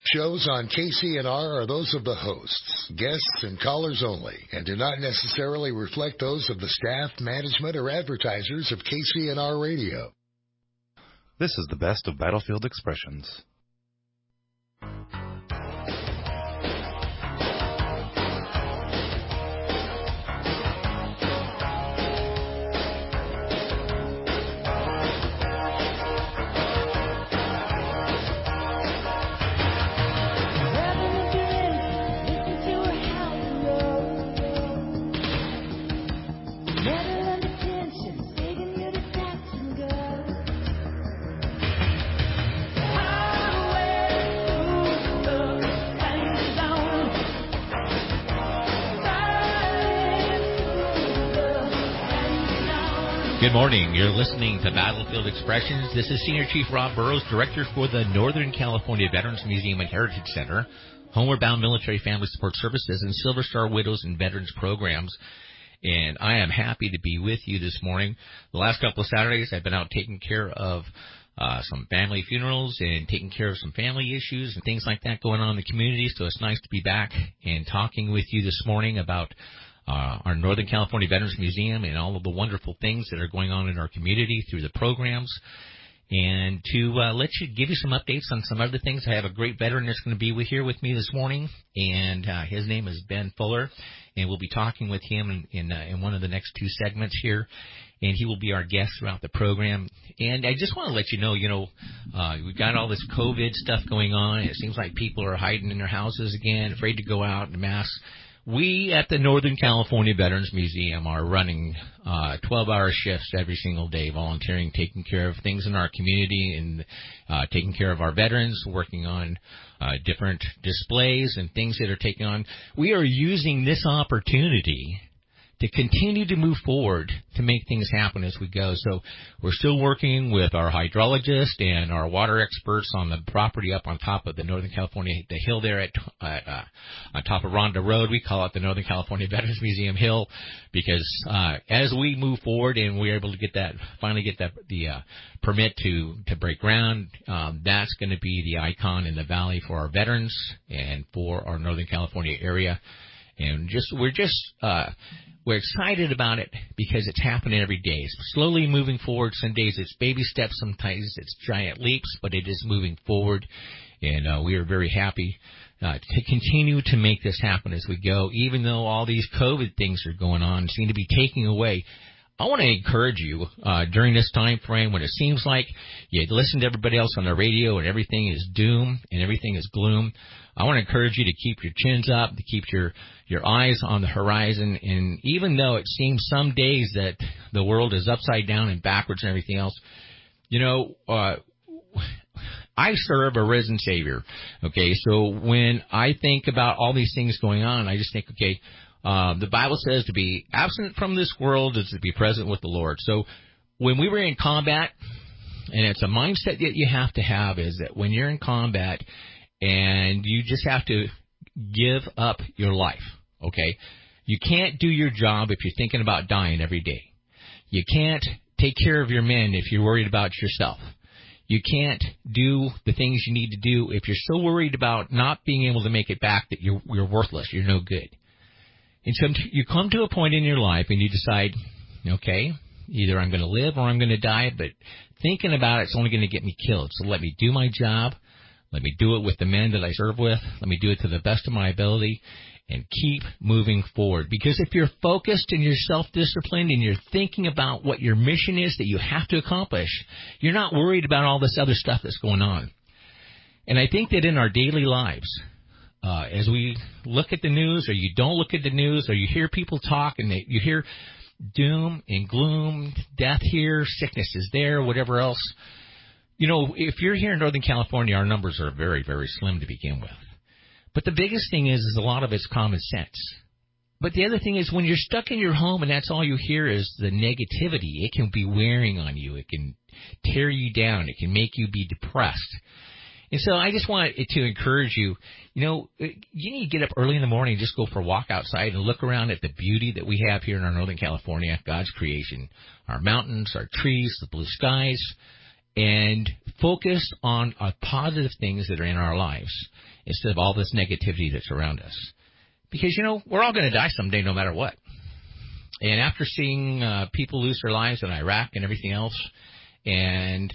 Shows on KCNR are those of the hosts, guests, and callers only, and do not necessarily reflect those of the staff, management, or advertisers of KCNR Radio. This is the best of Battlefield Expressions. Good morning. You're listening to Battlefield Expressions. This is Senior Chief Rob Burrows, Director for the Northern California Veterans Museum and Heritage Center, Homeward Bound Military Family Support Services, and Silver Star Widows and Veterans Programs. And I am happy to be with you this morning. The last couple of Saturdays, I've been out taking care of some family funerals and taking care of some family issues and things like that going on in the community. So it's nice to be back and talking with you this morning about our Northern California Veterans Museum and all of the wonderful things that are going on in our community through the programs. And to give you some updates on some other things, I have a great veteran that's going to be here with me this morning, and his name is Ben Fuller, and we'll be talking with him in one of the next two segments here, and he will be our guest throughout the program. And I just want to let you know, we've got all this COVID stuff going on. It seems like people are hiding in their houses again, afraid to go out en masse. We at the Northern California Veterans Museum are running 12-hour shifts every single day, volunteering, taking care of things in our community and taking care of our veterans, working on different displays and things that are taking on. We are using this opportunity to continue to move forward to make things happen as we go. So we're still working with our hydrologist and our water experts on the property up on top of the Northern California, the hill there on top of Ronda Road. We call it the Northern California Veterans Museum Hill because as we move forward and we're able to finally get the permit to break ground, that's going to be the icon in the valley for our veterans and for our Northern California area. And we're excited about it because it's happening every day. It's slowly moving forward. Some days it's baby steps, sometimes it's giant leaps, but it is moving forward. And we are very happy to continue to make this happen as we go, even though all these COVID things are going on, seem to be taking away. I want to encourage you during this time frame when it seems like you listen to everybody else on the radio and everything is doom and everything is gloom. I want to encourage you to keep your chins up, to keep your eyes on the horizon. And even though it seems some days that the world is upside down and backwards and everything else, I serve a risen Savior. Okay, so when I think about all these things going on, I just think, okay, the Bible says to be absent from this world is to be present with the Lord. So when we were in combat, and it's a mindset that you have to have, is that when you're in combat and you just have to give up your life, okay? You can't do your job if you're thinking about dying every day. You can't take care of your men if you're worried about yourself. You can't do the things you need to do if you're so worried about not being able to make it back that you're worthless, you're no good. And so you come to a point in your life and you decide, okay, either I'm going to live or I'm going to die, but thinking about it's only going to get me killed. So let me do my job. Let me do it with the men that I serve with. Let me do it to the best of my ability and keep moving forward. Because if you're focused and you're self-disciplined and you're thinking about what your mission is that you have to accomplish, you're not worried about all this other stuff that's going on. And I think that in our daily lives, as we look at the news or you don't look at the news or you hear people talk and you hear doom and gloom, death here, sickness is there, whatever else, if you're here in Northern California, our numbers are very, very slim to begin with. But the biggest thing is a lot of it's common sense. But the other thing is when you're stuck in your home and that's all you hear is the negativity, it can be wearing on you. It can tear you down. It can make you be depressed. And so I just want to encourage you, you need to get up early in the morning and just go for a walk outside and look around at the beauty that we have here in our Northern California, God's creation, our mountains, our trees, the blue skies, and focus on positive things that are in our lives. instead of all this negativity that's around us. Because, we're all going to die someday no matter what. And after seeing people lose their lives in Iraq and everything else, and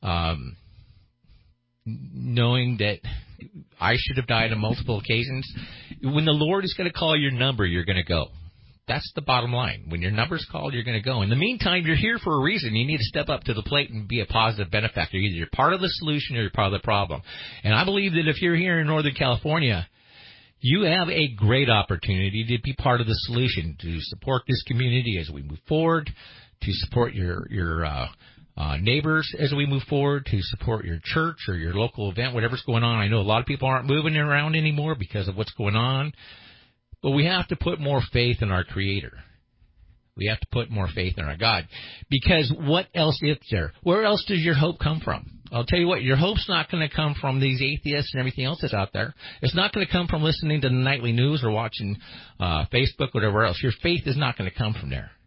knowing that I should have died on multiple occasions, when the Lord is going to call your number, you're going to go. That's the bottom line. When your number's called, you're going to go. In the meantime, you're here for a reason. You need to step up to the plate and be a positive benefactor. Either you're part of the solution or you're part of the problem. And I believe that if you're here in Northern California, you have a great opportunity to be part of the solution, to support this community as we move forward, to support your neighbors as we move forward, to support your church or your local event, whatever's going on. I know a lot of people aren't moving around anymore because of what's going on. But we have to put more faith in our Creator. We have to put more faith in our God. Because what else is there? Where else does your hope come from? I'll tell you what, your hope's not going to come from these atheists and everything else that's out there. It's not going to come from listening to the nightly news or watching Facebook, whatever else. Your faith is not going to come from there.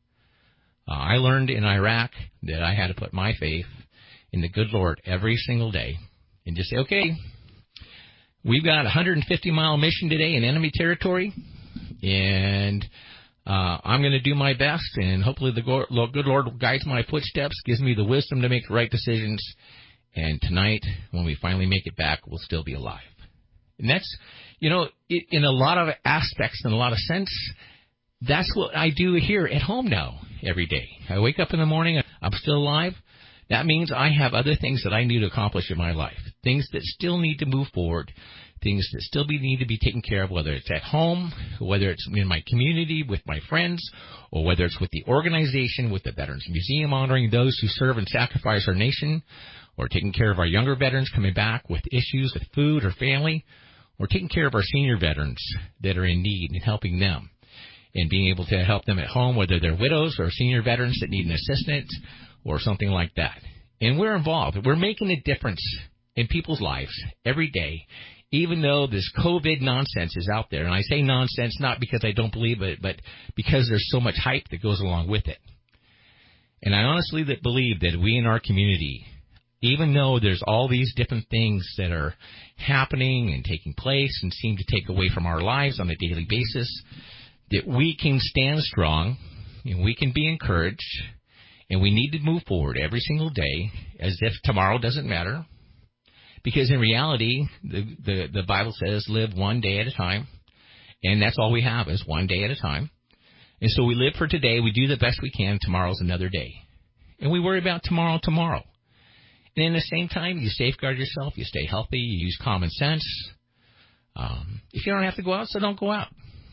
I learned in Iraq that I had to put my faith in the good Lord every single day and just say, okay, we've got a 150-mile mission today in enemy territory, and I'm going to do my best, and hopefully the good Lord guides my footsteps, gives me the wisdom to make the right decisions, and tonight, when we finally make it back, we'll still be alive. And that's, in a lot of aspects, in a lot of sense, that's what I do here at home now every day. I wake up in the morning, I'm still alive. That means I have other things that I need to accomplish in my life, things that still need to move forward, things that still need to be taken care of, whether it's at home, whether it's in my community with my friends, or whether it's with the organization, with the Veterans Museum, honoring those who serve and sacrifice our nation, or taking care of our younger veterans coming back with issues with food or family, or taking care of our senior veterans that are in need and helping them and being able to help them at home, whether they're widows or senior veterans that need an assistant or something like that. And we're involved. We're making a difference in people's lives every day, even though this COVID nonsense is out there. And I say nonsense not because I don't believe it, but because there's so much hype that goes along with it. And I honestly believe that we in our community, even though there's all these different things that are happening and taking place and seem to take away from our lives on a daily basis, that we can stand strong and we can be encouraged, and we need to move forward every single day as if tomorrow doesn't matter. Because in reality, the Bible says live one day at a time, and that's all we have is one day at a time. And so we live for today, we do the best we can, tomorrow's another day. And we worry about tomorrow. And in the same time, you safeguard yourself, you stay healthy, you use common sense. If you don't have to go out, so don't go out.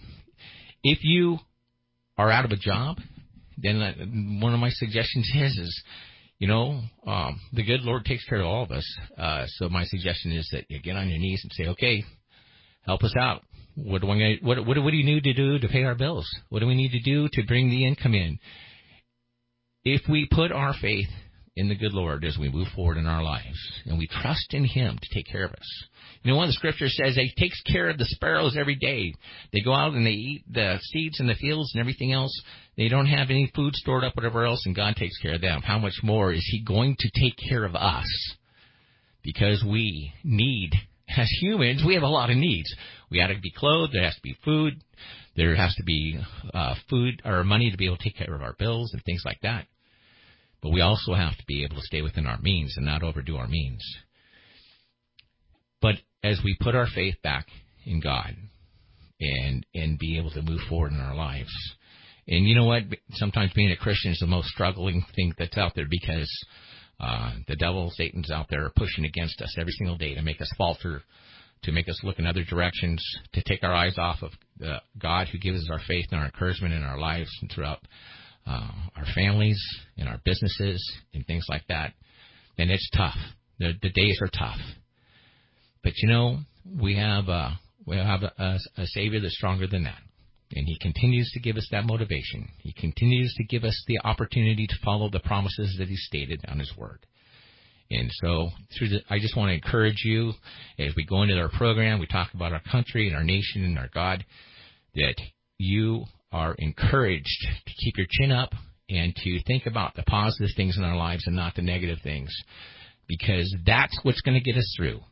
If you are out of a job, then one of my suggestions is the good Lord takes care of all of us. So my suggestion is that you get on your knees and say, okay, help us out. What do you need to do to pay our bills? What do we need to do to bring the income in? If we put our faith in the good Lord as we move forward in our lives, and we trust in Him to take care of us. One of the scriptures says He takes care of the sparrows every day. They go out and they eat the seeds in the fields and everything else. They don't have any food stored up, whatever else, and God takes care of them. How much more is He going to take care of us? Because we need, as humans, we have a lot of needs. We got to be clothed. There has to be food. There has to be food or money to be able to take care of our bills and things like that. But we also have to be able to stay within our means and not overdo our means. But as we put our faith back in God and be able to move forward in our lives, and you know what? Sometimes being a Christian is the most struggling thing that's out there because the devil, Satan's out there pushing against us every single day to make us falter, to make us look in other directions, to take our eyes off of God who gives us our faith and our encouragement in our lives and throughout our families and our businesses and things like that. And it's tough. The days are tough. But we have a Savior that's stronger than that. And He continues to give us that motivation. He continues to give us the opportunity to follow the promises that He stated on His Word. And so I just want to encourage you as we go into our program, we talk about our country and our nation and our God, that you are encouraged to keep your chin up and to think about the positive things in our lives and not the negative things, because that's what's going to get us through.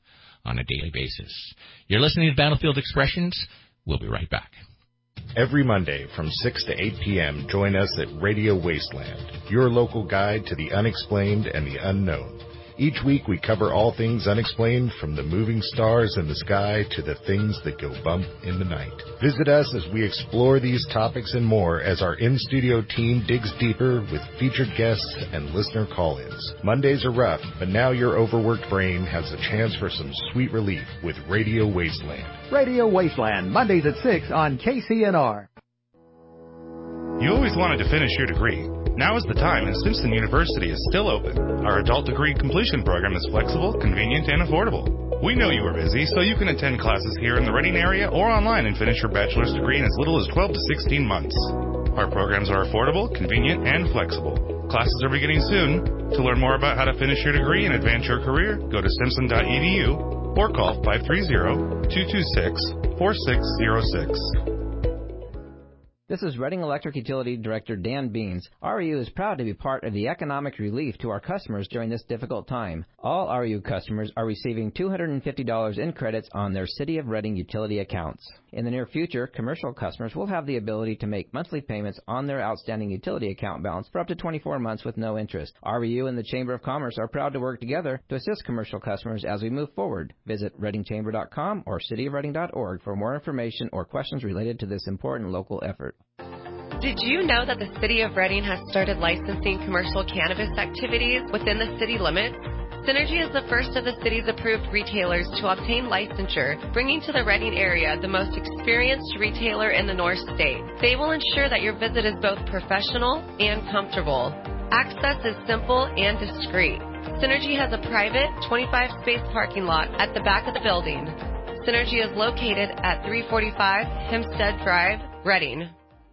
on a daily basis. You're listening to Battlefield Expressions. We'll be right back. Every Monday from 6 to 8 p.m., join us at Radio Wasteland, your local guide to the unexplained and the unknown. Each week we cover all things unexplained, from the moving stars in the sky to the things that go bump in the night. Visit us as we explore these topics and more as our in-studio team digs deeper with featured guests and listener call-ins. Mondays are rough, but now your overworked brain has a chance for some sweet relief with Radio Wasteland. Radio Wasteland, Mondays at 6 on KCNR. You always wanted to finish your degree. Now is the time, and Simpson University is still open. Our adult degree completion program is flexible, convenient, and affordable. We know you are busy, so you can attend classes here in the Reading area or online and finish your bachelor's degree in as little as 12 to 16 months. Our programs are affordable, convenient, and flexible. Classes are beginning soon. To learn more about how to finish your degree and advance your career, go to simpson.edu or call 530-226-4606. This is Reading Electric Utility Director Dan Beans. REU is proud to be part of the economic relief to our customers during this difficult time. All REU customers are receiving $250 in credits on their City of Reading utility accounts. In the near future, commercial customers will have the ability to make monthly payments on their outstanding utility account balance for up to 24 months with no interest. REU and the Chamber of Commerce are proud to work together to assist commercial customers as we move forward. Visit readingchamber.com or cityofreading.org for more information or questions related to this important local effort. Did you know that the City of Reading has started licensing commercial cannabis activities within the city limits? Synergy is the first of the city's approved retailers to obtain licensure, bringing to the Reading area the most experienced retailer in the North State. They will ensure that your visit is both professional and comfortable. Access is simple and discreet. Synergy has a private 25-space parking lot at the back of the building. Synergy is located at 345 Hempstead Drive, Reading.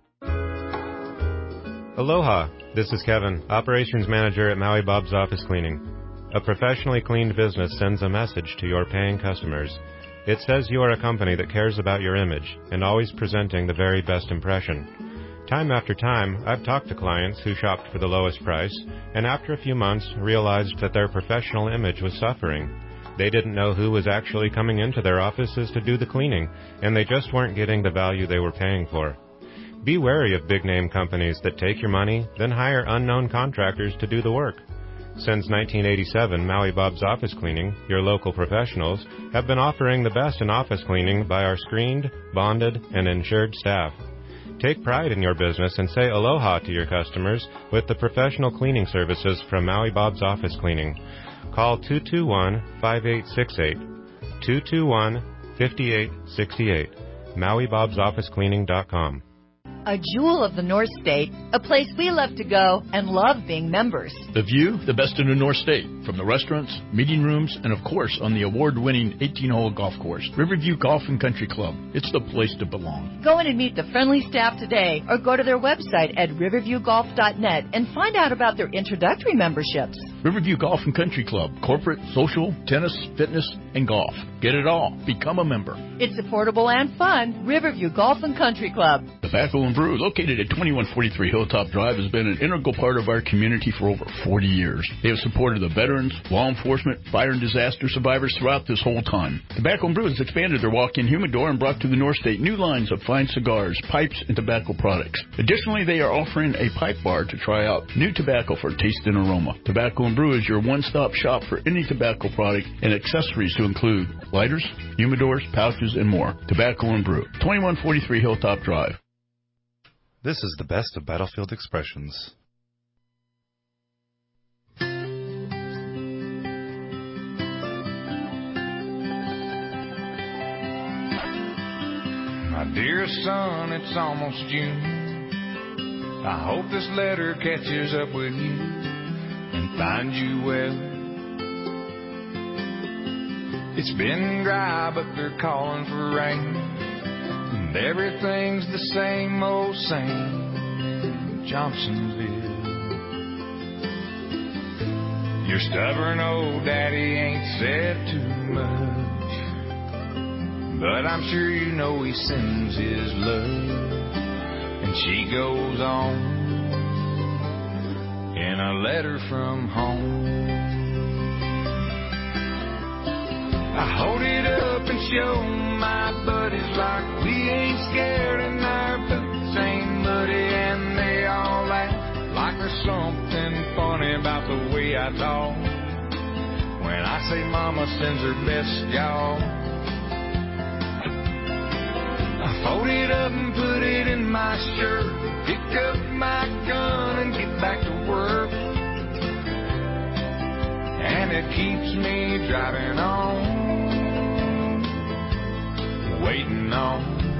Aloha, this is Kevin, Operations Manager at Maui Bob's Office Cleaning. A professionally cleaned business sends a message to your paying customers. It says you are a company that cares about your image and always presenting the very best impression. Time after time, I've talked to clients who shopped for the lowest price and after a few months realized that their professional image was suffering. They didn't know who was actually coming into their offices to do the cleaning, and they just weren't getting the value they were paying for. Be wary of big-name companies that take your money, then hire unknown contractors to do the work. Since 1987, Maui Bob's Office Cleaning, your local professionals, have been offering the best in office cleaning by our screened, bonded, and insured staff. Take pride in your business and say aloha to your customers with the professional cleaning services from Maui Bob's Office Cleaning. Call 221-5868, 221-5868, MauiBob'sOfficeCleaning.com. A jewel of the North State, a place we love to go and love being members. The view, the best in the North State, from the restaurants, meeting rooms, and of course on the award-winning 18-hole golf course, Riverview Golf and Country Club. It's the place to belong. Go in and meet the friendly staff today or go to their website at riverviewgolf.net and find out about their introductory memberships. Riverview Golf and Country Club, corporate, social, tennis, fitness, and golf. Get it all. Become a member. It's affordable and fun. Riverview Golf and Country Club. Tobacco and Brew, located at 2143 Hilltop Drive, has been an integral part of our community for over 40 years. They have supported the veterans, law enforcement, fire and disaster survivors throughout this whole time. Tobacco and Brew has expanded their walk-in humidor and brought to the North State new lines of fine cigars, pipes, and tobacco products. Additionally, they are offering a pipe bar to try out new tobacco for taste and aroma. Tobacco and Brew is your one-stop shop for any tobacco product and accessories to include lighters, humidors, pouches, and more. Tobacco and Brew, 2143 Hilltop Drive. This is the best of Battlefield Expressions. My dear son, it's almost June. I hope this letter catches up with you and finds you well. It's been dry, but they're calling for rain, and everything's the same old same in Johnsonville. Your stubborn old daddy ain't said too much, but I'm sure you know he sends his love. And she goes on in a letter from home. I hold it up and show my buddies like we ain't scared and our boots ain't muddy, and they all laugh like there's something funny about the way I talk when I say Mama sends her best y'all. I fold it up and put it in my shirt, pick up my gun and get back to work, and it keeps me driving on, waiting on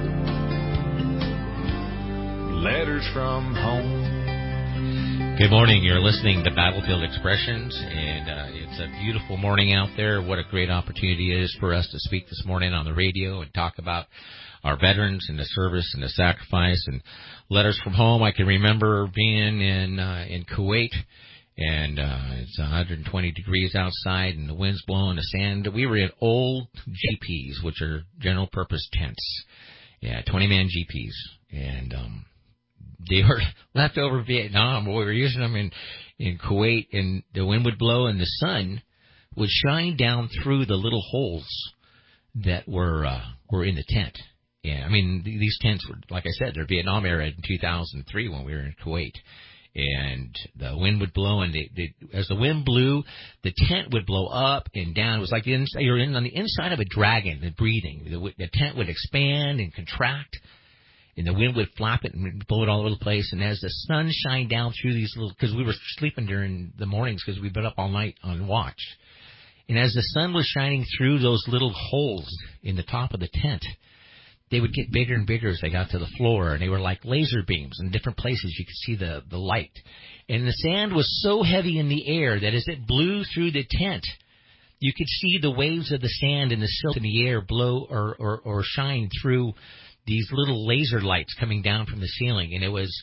letters from home. Good morning. You're listening to Battlefield Expressions, and it's a beautiful morning out there. What a great opportunity it is for us to speak this morning on the radio and talk about our veterans and the service and the sacrifice and letters from home. I can remember being in Kuwait, and it's 120 degrees outside, and the wind's blowing, the sand. We were in old GPs, which are general purpose tents. Yeah, 20-man GPs, and they were left over Vietnam. We were using them in Kuwait, and the wind would blow, and the sun would shine down through the little holes that were in the tent. Yeah, I mean, these tents were, like I said, they're Vietnam era in 2003 when we were in Kuwait. And the wind would blow, and as the wind blew, the tent would blow up and down. It was like you're on the inside of a dragon and breathing. The tent would expand and contract, and the wind would flap it and blow it all over the place. And as the sun shined down through these little, because we were sleeping during the mornings because we'd been up all night on watch. And as the sun was shining through those little holes in the top of the tent, they would get bigger and bigger as they got to the floor, and they were like laser beams in different places. You could see the light. And the sand was so heavy in the air that as it blew through the tent, you could see the waves of the sand and the silt in the air blow or shine through these little laser lights coming down from the ceiling. And it was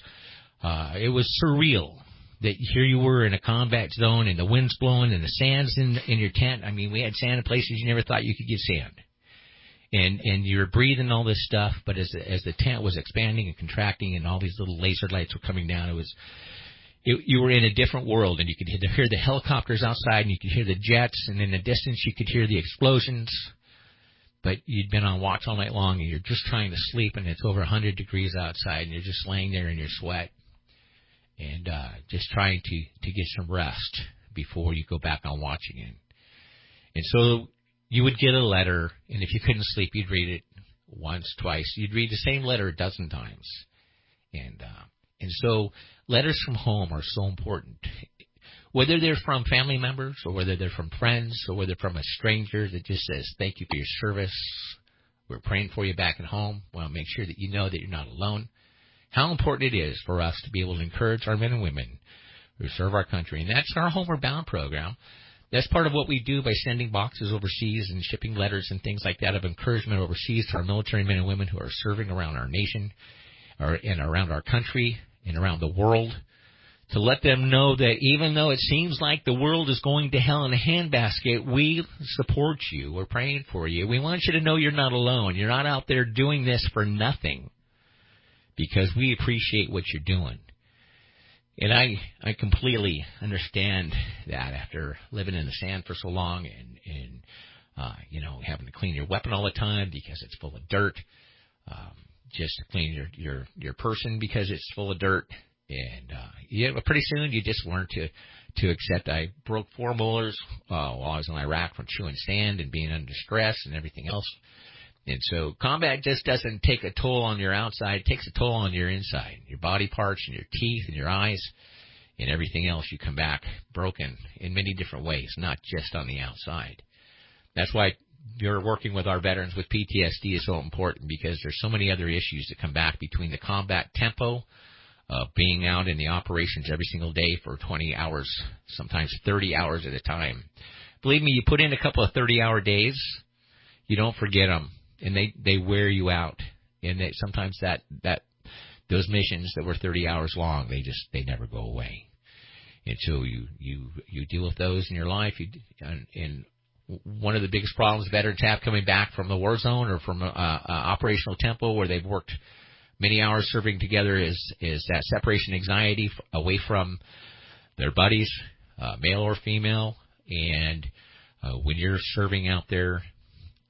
surreal that here you were in a combat zone, and the wind's blowing, and the sand's in your tent. I mean, we had sand in places you never thought you could get sand. And you're breathing all this stuff, but as the tent was expanding and contracting, and all these little laser lights were coming down, you were in a different world, and you could hear the helicopters outside, and you could hear the jets, and in the distance you could hear the explosions. But you'd been on watch all night long, and you're just trying to sleep, and it's over 100 degrees outside, and you're just laying there in your sweat, and just trying to get some rest before you go back on watch again. And so you would get a letter, and if you couldn't sleep, you'd read it once, twice. You'd read the same letter a dozen times. And so letters from home are so important. Whether they're from family members, or whether they're from friends, or whether from a stranger that just says, thank you for your service, we're praying for you back at home. We want to make sure that you know that you're not alone. How important it is for us to be able to encourage our men and women who serve our country. And that's our Homeward Bound program. That's part of what we do by sending boxes overseas and shipping letters and things like that of encouragement overseas to our military men and women who are serving around our nation and around our country and around the world, to let them know that even though it seems like the world is going to hell in a handbasket, we support you. We're praying for you. We want you to know you're not alone. You're not out there doing this for nothing, because we appreciate what you're doing. And I completely understand that after living in the sand for so long and having to clean your weapon all the time because it's full of dirt, just to clean your person because it's full of dirt. And pretty soon you just learn to accept. I broke 4 molars while I was in Iraq from chewing sand and being under stress and everything else. And so combat just doesn't take a toll on your outside. It takes a toll on your inside, your body parts and your teeth and your eyes and everything else. You come back broken in many different ways, not just on the outside. That's why you're working with our veterans with PTSD is so important, because there's so many other issues that come back between the combat tempo of being out in the operations every single day for 20 hours, sometimes 30 hours at a time. Believe me, you put in a couple of 30-hour days, you don't forget them. And they wear you out, and sometimes that those missions that were 30 hours long, they never go away. And so you deal with those in your life. And one of the biggest problems veterans have coming back from the war zone or from operational tempo where they've worked many hours serving together is that separation anxiety away from their buddies, male or female. And when you're serving out there,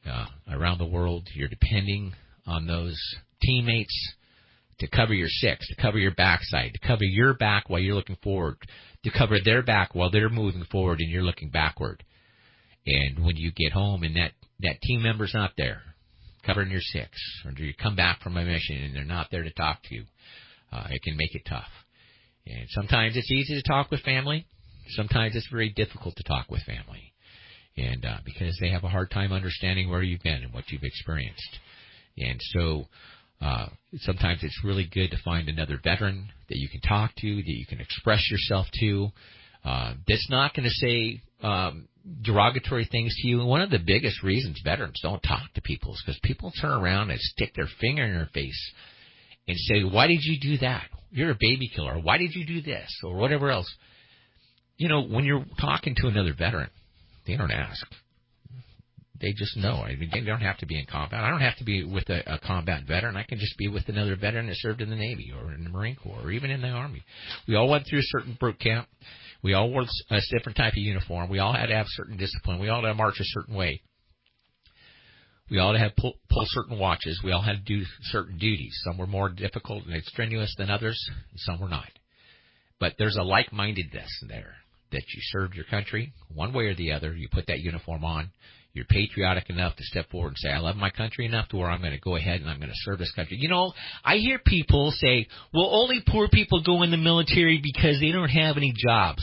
around the world. You're depending on those teammates to cover your six, to cover your backside, to cover your back while you're looking forward, to cover their back while they're moving forward and you're looking backward. And when you get home and that team member's not there covering your six, or you come back from a mission and they're not there to talk to you, it can make it tough. And sometimes it's easy to talk with family. Sometimes it's very difficult to talk with family. And because they have a hard time understanding where you've been and what you've experienced. And so sometimes it's really good to find another veteran that you can talk to, that you can express yourself to, that's not going to say derogatory things to you. And one of the biggest reasons veterans don't talk to people is because people turn around and stick their finger in their face and say, why did you do that? You're a baby killer. Why did you do this? Or whatever else. You know, when you're talking to another veteran, they don't ask. They just know. I mean, they don't have to be in combat. I don't have to be with a combat veteran. I can just be with another veteran that served in the Navy or in the Marine Corps or even in the Army. We all went through a certain boot camp. We all wore a different type of uniform. We all had to have certain discipline. We all had to march a certain way. We all had to pull certain watches. We all had to do certain duties. Some were more difficult and strenuous than others, and some were not. But there's a like-mindedness there that you served your country one way or the other. You put that uniform on. You're patriotic enough to step forward and say, I love my country enough to where I'm going to go ahead and I'm going to serve this country. You know, I hear people say, well, only poor people go in the military because they don't have any jobs.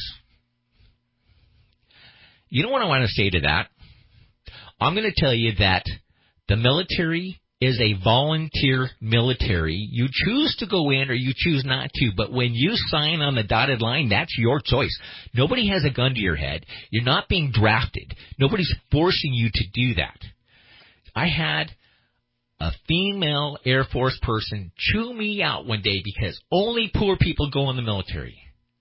You know what I want to say to that? I'm going to tell you that the military is a volunteer military. You choose to go in or you choose not to, but when you sign on the dotted line, that's your choice. Nobody has a gun to your head. You're not being drafted. Nobody's forcing you to do that. I had a female Air Force person chew me out one day because only poor people go in the military.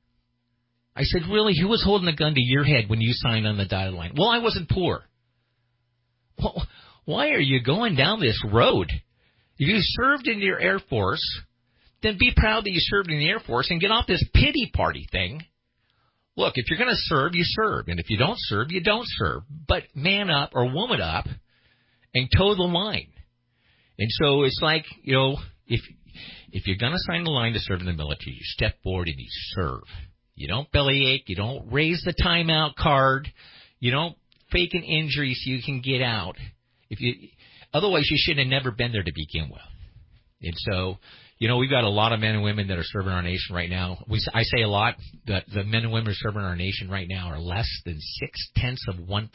I said, really? Who was holding a gun to your head when you signed on the dotted line? Well, I wasn't poor. Well, why are you going down this road? If you served in your Air Force, then be proud that you served in the Air Force and get off this pity party thing. Look, if you're going to serve, you serve. And if you don't serve, you don't serve. But man up or woman up and toe the line. And so it's like, you know, if you're going to sign the line to serve in the military, you step forward and you serve. You don't bellyache. You don't raise the timeout card. You don't fake an injury so you can get out. Otherwise, you should have never been there to begin with. And so, you know, we've got a lot of men and women that are serving our nation right now. I say a lot that the men and women who are serving our nation right now are less than 0.6%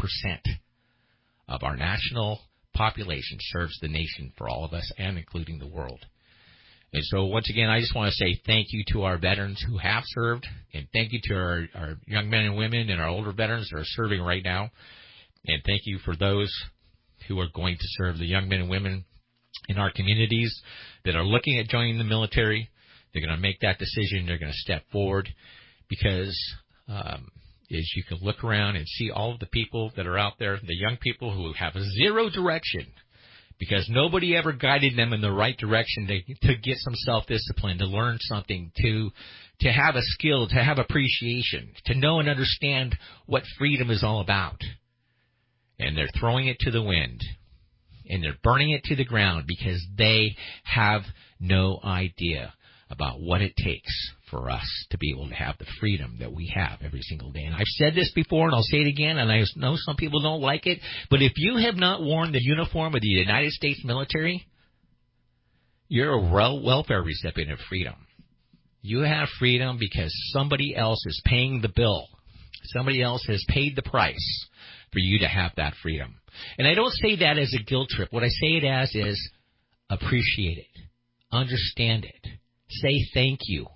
of our national population serves the nation for all of us and including the world. And so, once again, I just want to say thank you to our veterans who have served, and thank you to our young men and women and our older veterans that are serving right now. And thank you for those who are going to serve, the young men and women in our communities that are looking at joining the military. They're going to make that decision. They're going to step forward because as you can look around and see all of the people that are out there, the young people who have zero direction because nobody ever guided them in the right direction to get some self-discipline, to learn something, to have a skill, to have appreciation, to know and understand what freedom is all about. And they're throwing it to the wind, and they're burning it to the ground because they have no idea about what it takes for us to be able to have the freedom that we have every single day. And I've said this before, and I'll say it again, and I know some people don't like it, but if you have not worn the uniform of the United States military, you're a welfare recipient of freedom. You have freedom because somebody else is paying the bill. Somebody else has paid the price for you to have that freedom. And I don't say that as a guilt trip. What I say it as is appreciate it. Understand it. Say thank you.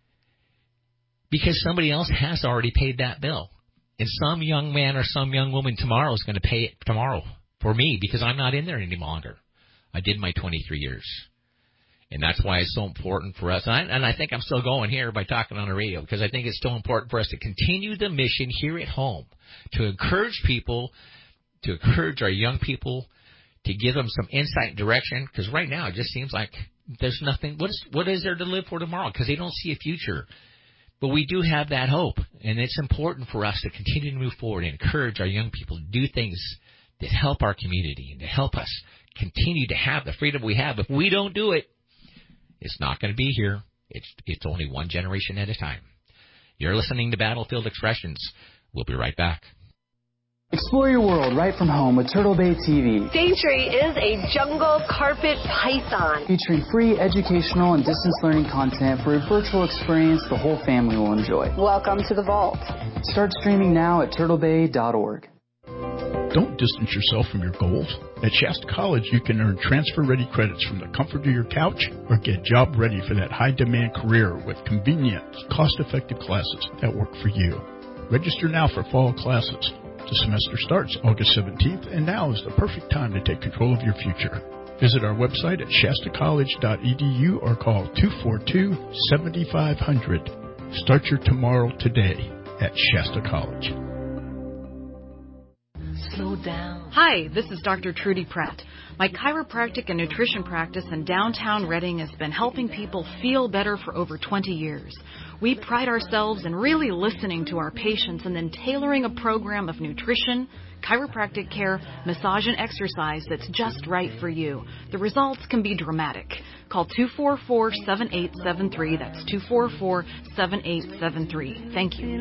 Because somebody else has already paid that bill. And some young man or some young woman tomorrow is going to pay it tomorrow for me because I'm not in there any longer. I did my 23 years. And that's why it's so important for us. And I think I'm still going here by talking on the radio because I think it's still important for us to continue the mission here at home, to encourage people, to encourage our young people, to give them some insight and direction. Because right now it just seems like there's nothing. What is there to live for tomorrow? Because they don't see a future. But we do have that hope. And it's important for us to continue to move forward and encourage our young people to do things that help our community and to help us continue to have the freedom we have. If we don't do it, it's not going to be here. It's only one generation at a time. You're listening to Battlefield Expressions. We'll be right back. Explore your world right from home with Turtle Bay TV. Daintree is a jungle carpet python. Featuring free educational and distance learning content for a virtual experience the whole family will enjoy. Welcome to the vault. Start streaming now at turtlebay.org. Don't distance yourself from your goals. At Shasta College, you can earn transfer-ready credits from the comfort of your couch or get job-ready for that high-demand career with convenient, cost-effective classes that work for you. Register now for fall classes. The semester starts August 17th, and now is the perfect time to take control of your future. Visit our website at shastacollege.edu or call 242-7500. Start your tomorrow today at Shasta College. Slow down. Hi, this is Dr. Trudy Pratt. My chiropractic and nutrition practice in downtown Reading has been helping people feel better for over 20 years. We pride ourselves in really listening to our patients and then tailoring a program of nutrition, chiropractic care, massage, and exercise that's just right for you. The results can be dramatic. Call 244-7873. That's 244-7873. Thank you.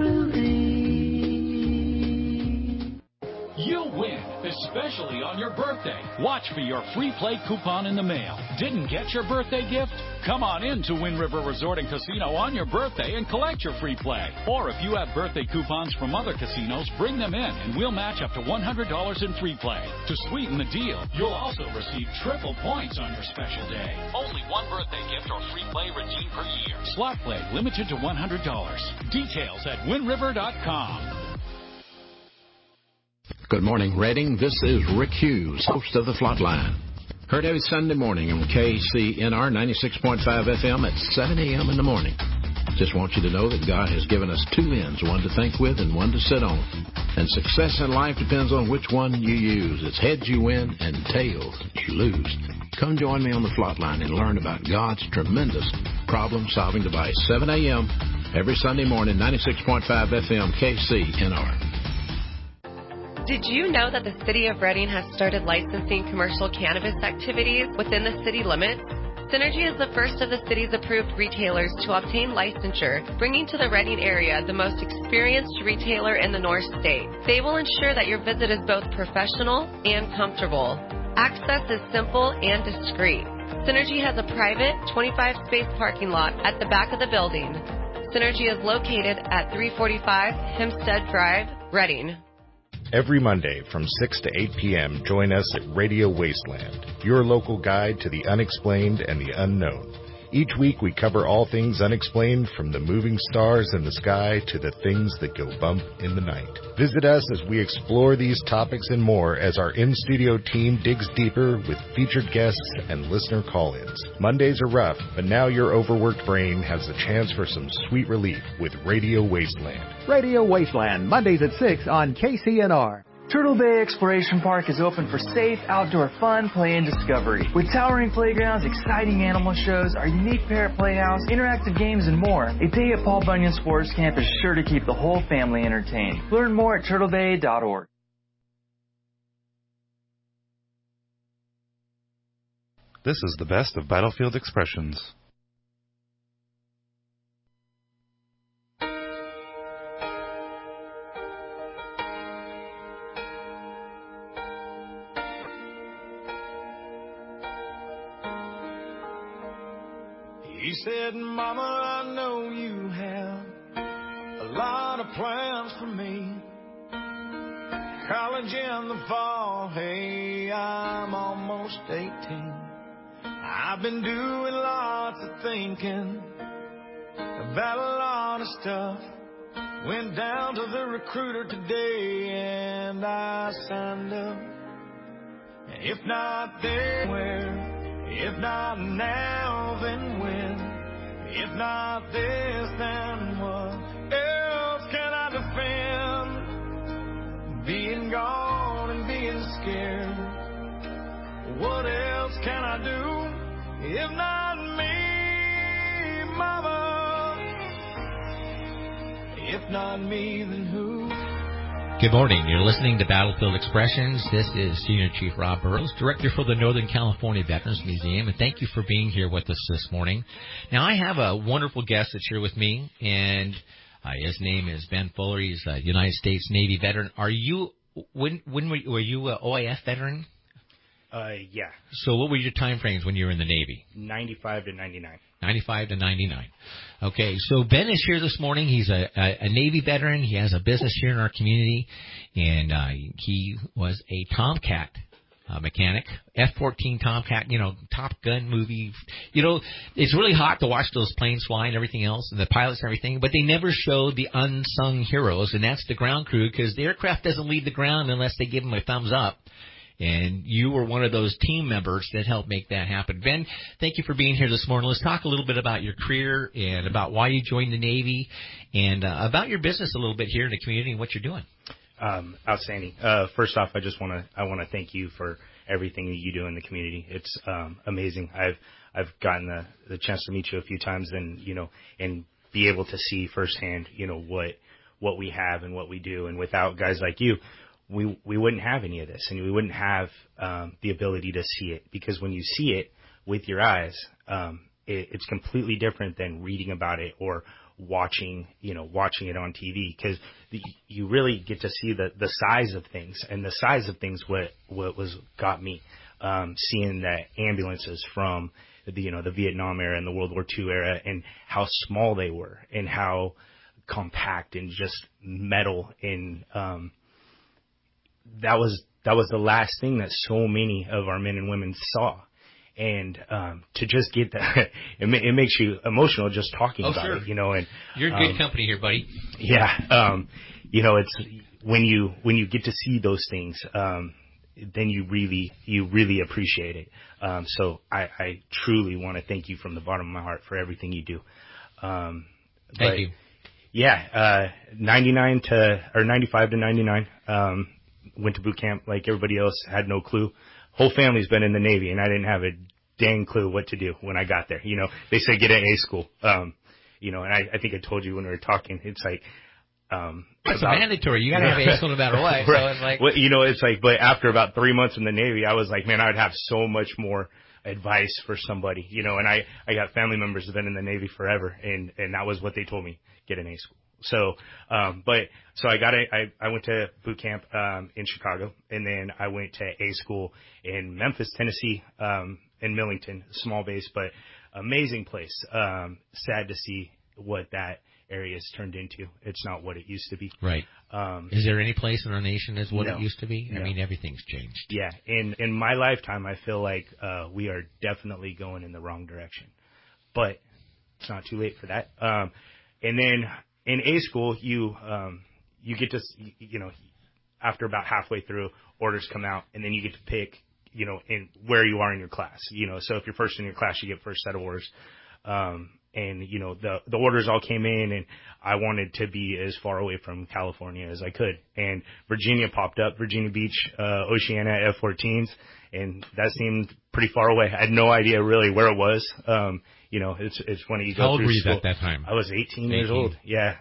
You'll win, especially on your birthday. Watch for your free play coupon in the mail. Didn't get your birthday gift? Come on in to Wind River Resort and Casino on your birthday and collect your free play. Or if you have birthday coupons from other casinos, bring them in and we'll match up to $100 in free play. To sweeten the deal, you'll also receive triple points on your special day. Only one birthday gift or free play redeemed per year. Slot play limited to $100. Details at windriver.com. Good morning, Reading. This is Rick Hughes, host of The Flatline. Heard every Sunday morning on KCNR 96.5 FM at 7 a.m. in the morning. Just want you to know that God has given us two ends, one to think with and one to sit on. And success in life depends on which one you use. It's heads you win and tails you lose. Come join me on The Flatline and learn about God's tremendous problem-solving device. 7 a.m. every Sunday morning, 96.5 FM KCNR. Did you know that the City of Reading has started licensing commercial cannabis activities within the city limits? Synergy is the first of the city's approved retailers to obtain licensure, bringing to the Reading area the most experienced retailer in the North State. They will ensure that your visit is both professional and comfortable. Access is simple and discreet. Synergy has a private 25-space parking lot at the back of the building. Synergy is located at 345 Hempstead Drive, Reading. Every Monday from 6 to 8 p.m., join us at Radio Wasteland, your local guide to the unexplained and the unknown. Each week we cover all things unexplained, from the moving stars in the sky to the things that go bump in the night. Visit us as we explore these topics and more as our in-studio team digs deeper with featured guests and listener call-ins. Mondays are rough, but now your overworked brain has the chance for some sweet relief with Radio Wasteland. Radio Wasteland, Mondays at 6 on KCNR. Turtle Bay Exploration Park is open for safe outdoor fun, play, and discovery. With towering playgrounds, exciting animal shows, our unique parrot playhouse, interactive games, and more, a day at Paul Bunyan Sports Camp is sure to keep the whole family entertained. Learn more at turtlebay.org. This is the best of Battlefield Expressions. He said, Mama, I know you have a lot of plans for me. College in the fall, hey, I'm almost 18. I've been doing lots of thinking about a lot of stuff. Went down to the recruiter today and I signed up. If not then where? If not now, then when? If not this, then what else can I defend? Being gone and being scared. What else can I do if not me, Mama? If not me, then who? Good morning. You're listening to Battlefield Expressions. This is Senior Chief Rob Burrows, Director for the Northern California Veterans Museum, and thank you for being here with us this morning. Now, I have a wonderful guest that's here with me, and his name is Ben Fuller. He's a United States Navy veteran. Were you an OIF veteran? Yeah. So what were your time frames when you were in the Navy? 95 to 99. 95 to 99. Okay, so Ben is here this morning. He's a Navy veteran. He has a business here in our community, and he was a Tomcat mechanic, F-14 Tomcat, Top Gun movie. It's really hot to watch those planes fly and everything else, and the pilots and everything, but they never show the unsung heroes, and that's the ground crew, because the aircraft doesn't leave the ground unless they give them a thumbs up. And you were one of those team members that helped make that happen. Ben, thank you for being here this morning. Let's talk a little bit about your career and about why you joined the Navy and about your business a little bit here in the community and what you're doing. Outstanding. First off, I want to thank you for everything that you do in the community. It's amazing. I've gotten the chance to meet you a few times and be able to see firsthand, what we have and what we do. And without guys like you, we wouldn't have any of this, and we wouldn't have the ability to see it, because when you see it with your eyes, it's completely different than reading about it or watching it on TV, because you really get to see the size of things, and the size of things what got me seeing the ambulances from the Vietnam era and the World War II era, and how small they were and how compact and just metal and that was the last thing that so many of our men and women saw. And to just get that, it makes you emotional just talking about it, and you're good company here, buddy. Yeah. It's when you get to see those things, then you really appreciate it. So I truly want to thank you from the bottom of my heart for everything you do. Thank you. Yeah. 95 to 99. Went to boot camp like everybody else, had no clue. Whole family's been in the Navy, and I didn't have a dang clue what to do when I got there. They said get an A school. And I think I told you when we were talking, it's like, it's mandatory. You gotta have A school no matter what. Right. So it's like, well, it's like, but after about 3 months in the Navy, I was like, man, I would have so much more advice for somebody, and I got family members that have been in the Navy forever, and that was what they told me, get an A school. So, so I went to boot camp, in Chicago, and then I went to A school in Memphis, Tennessee, in Millington, small base, but amazing place. Sad to see what that area has turned into. It's not what it used to be. Right. Is there any place in our nation as what no, it used to be? No. I mean, everything's changed. Yeah. In my lifetime, I feel like, we are definitely going in the wrong direction, but it's not too late for that. And then, in A school, you get to, after about halfway through, orders come out, and then you get to pick, in where you are in your class. So if you're first in your class, you get first set of orders. And the orders all came in, and I wanted to be as far away from California as I could. And Virginia popped up, Virginia Beach, Oceana F-14s, and that seemed pretty far away. I had no idea really where it was. It's funny you go through school. How old were you at that time? I was 18 years old. Yeah.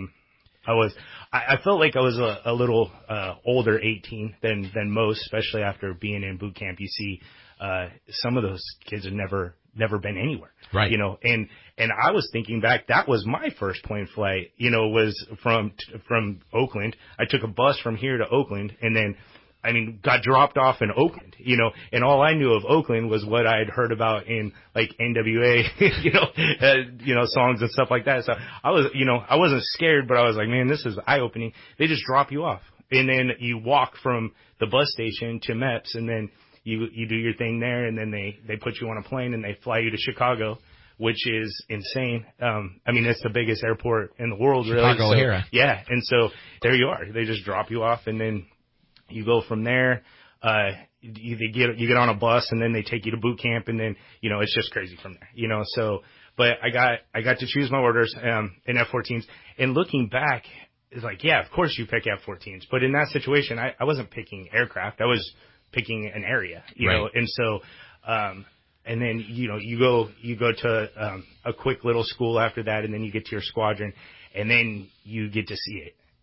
I felt like I was a little older 18 than most, especially after being in boot camp. You see some of those kids have never been anywhere. Right. And I was thinking back, that was my first plane flight, was from Oakland. I took a bus from here to Oakland, and then got dropped off in Oakland, and all I knew of Oakland was what I had heard about in like NWA, songs and stuff like that. So I wasn't scared, but I was like, man, this is eye opening. They just drop you off, and then you walk from the bus station to MEPS, and then you do your thing there, and then they put you on a plane and they fly you to Chicago, which is insane. It's the biggest airport in the world, really. Chicago O'Hara. Yeah. And so there you are. They just drop you off, and then you go from there. You get on a bus, and then they take you to boot camp, and then, it's just crazy from there, so, but I got to choose my orders, in F-14s, and looking back, it's like, yeah, of course you pick F-14s, but in that situation, I wasn't picking aircraft. I was picking an area, right. And so, and then, you go to, a quick little school after that, and then you get to your squadron, and then you get to see it.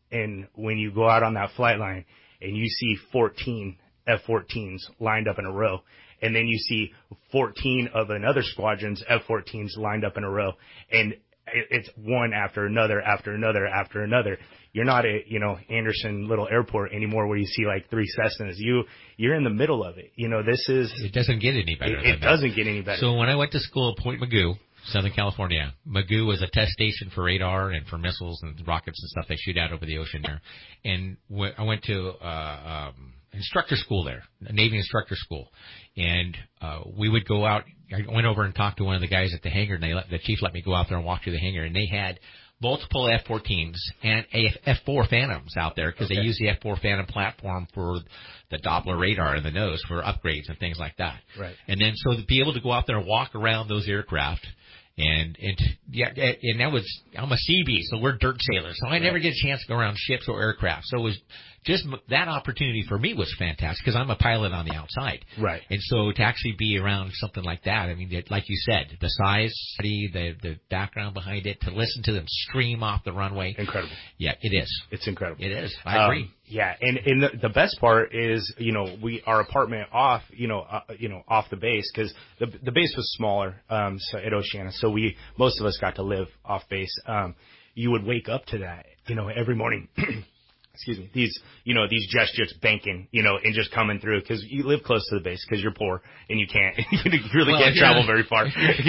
And when you go out on that flight line and you see 14 F-14s lined up in a row, and then you see 14 of another squadron's F-14s lined up in a row, and it's one after another, after another, after another. You're not at, Anderson Little Airport anymore where you see like 3 Cessnas. You're in the middle of it. It doesn't get any better. It doesn't get any better. So when I went to school at Point Mugu, Southern California, Mugu was a test station for radar and for missiles and rockets and stuff they shoot out over the ocean there. And I went to instructor school there, a Navy instructor school. And we would go out. I went over and talked to one of the guys at the hangar, and the chief let me go out there and walk through the hangar. And they had multiple F-14s and F-4 Phantoms out there because they use the F-4 Phantom platform for the Doppler radar in the nose for upgrades and things like that. Right. And then so to be able to go out there and walk around those aircraft. And that was, I'm a Seabee, so we're dirt sailors. So I never get a chance to go around ships or aircraft. So it was just that opportunity for me was fantastic because I'm a pilot on the outside. Right. And so to actually be around something like that, I mean, like you said, the size, the background behind it, to listen to them scream off the runway. Incredible. Yeah, it is. It's incredible. It is. I agree. Yeah, and the best part is, our apartment off, off the base, because the base was smaller, so at Oceana, so most of us got to live off base. You would wake up to that, every morning. Excuse me, these jets banking, and just coming through, because you live close to the base because you're poor and you can't can't travel very far,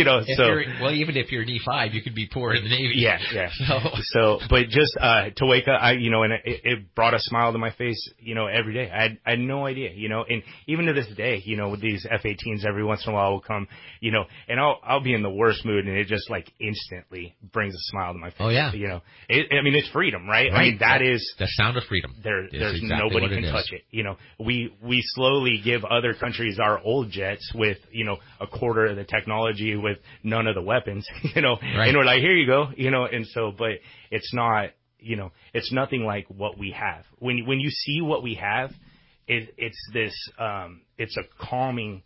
even if you're an E5, you could be poor in the Navy. Yeah. So, but just to wake up, and it brought a smile to my face, every day. I had no idea, and even to this day, with these F-18s, every once in a while will come, and I'll be in the worst mood, and it just like instantly brings a smile to my face. Oh yeah. It's freedom, right? I mean, that is the sound of freedom. There's exactly nobody can touch it. We slowly give other countries our old jets with, a quarter of the technology, with none of the weapons, and we're like, here you go, and so, but it's not, it's nothing like what we have. When you see what we have, it's this, it's a calming,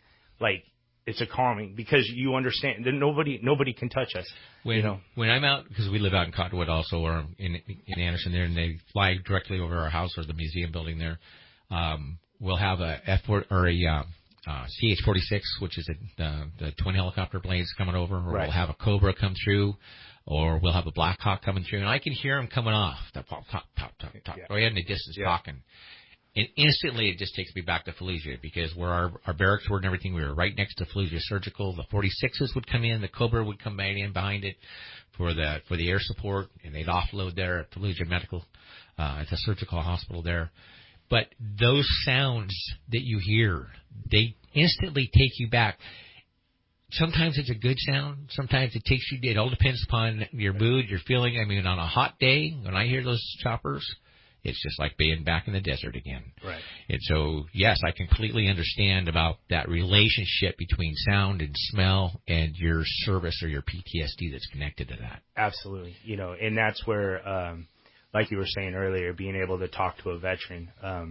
because you understand that nobody can touch us. When I'm out, because we live out in Cottonwood also, or in Anderson there, and they fly directly over our house or the museum building there, we'll have a F-4 or a CH-46, which is the twin helicopter blades coming over, or we'll have a Cobra come through, or we'll have a Black Hawk coming through, and I can hear them coming off, the pop, right in the distance talking. And instantly it just takes me back to Fallujah, because where our barracks were and everything, we were right next to Fallujah Surgical. The 46s would come in, the Cobra would come back in behind it for the air support, and they'd offload there at Fallujah Medical, at the surgical hospital there. But those sounds that you hear, they instantly take you back. Sometimes it's a good sound. Sometimes it takes you, it all depends upon your mood, your feeling. I mean, on a hot day, when I hear those choppers, it's just like being back in the desert again. Right. And so, yes, I completely understand about that relationship between sound and smell and your service or your PTSD that's connected to that. Absolutely. And that's where, like you were saying earlier, being able to talk to a veteran,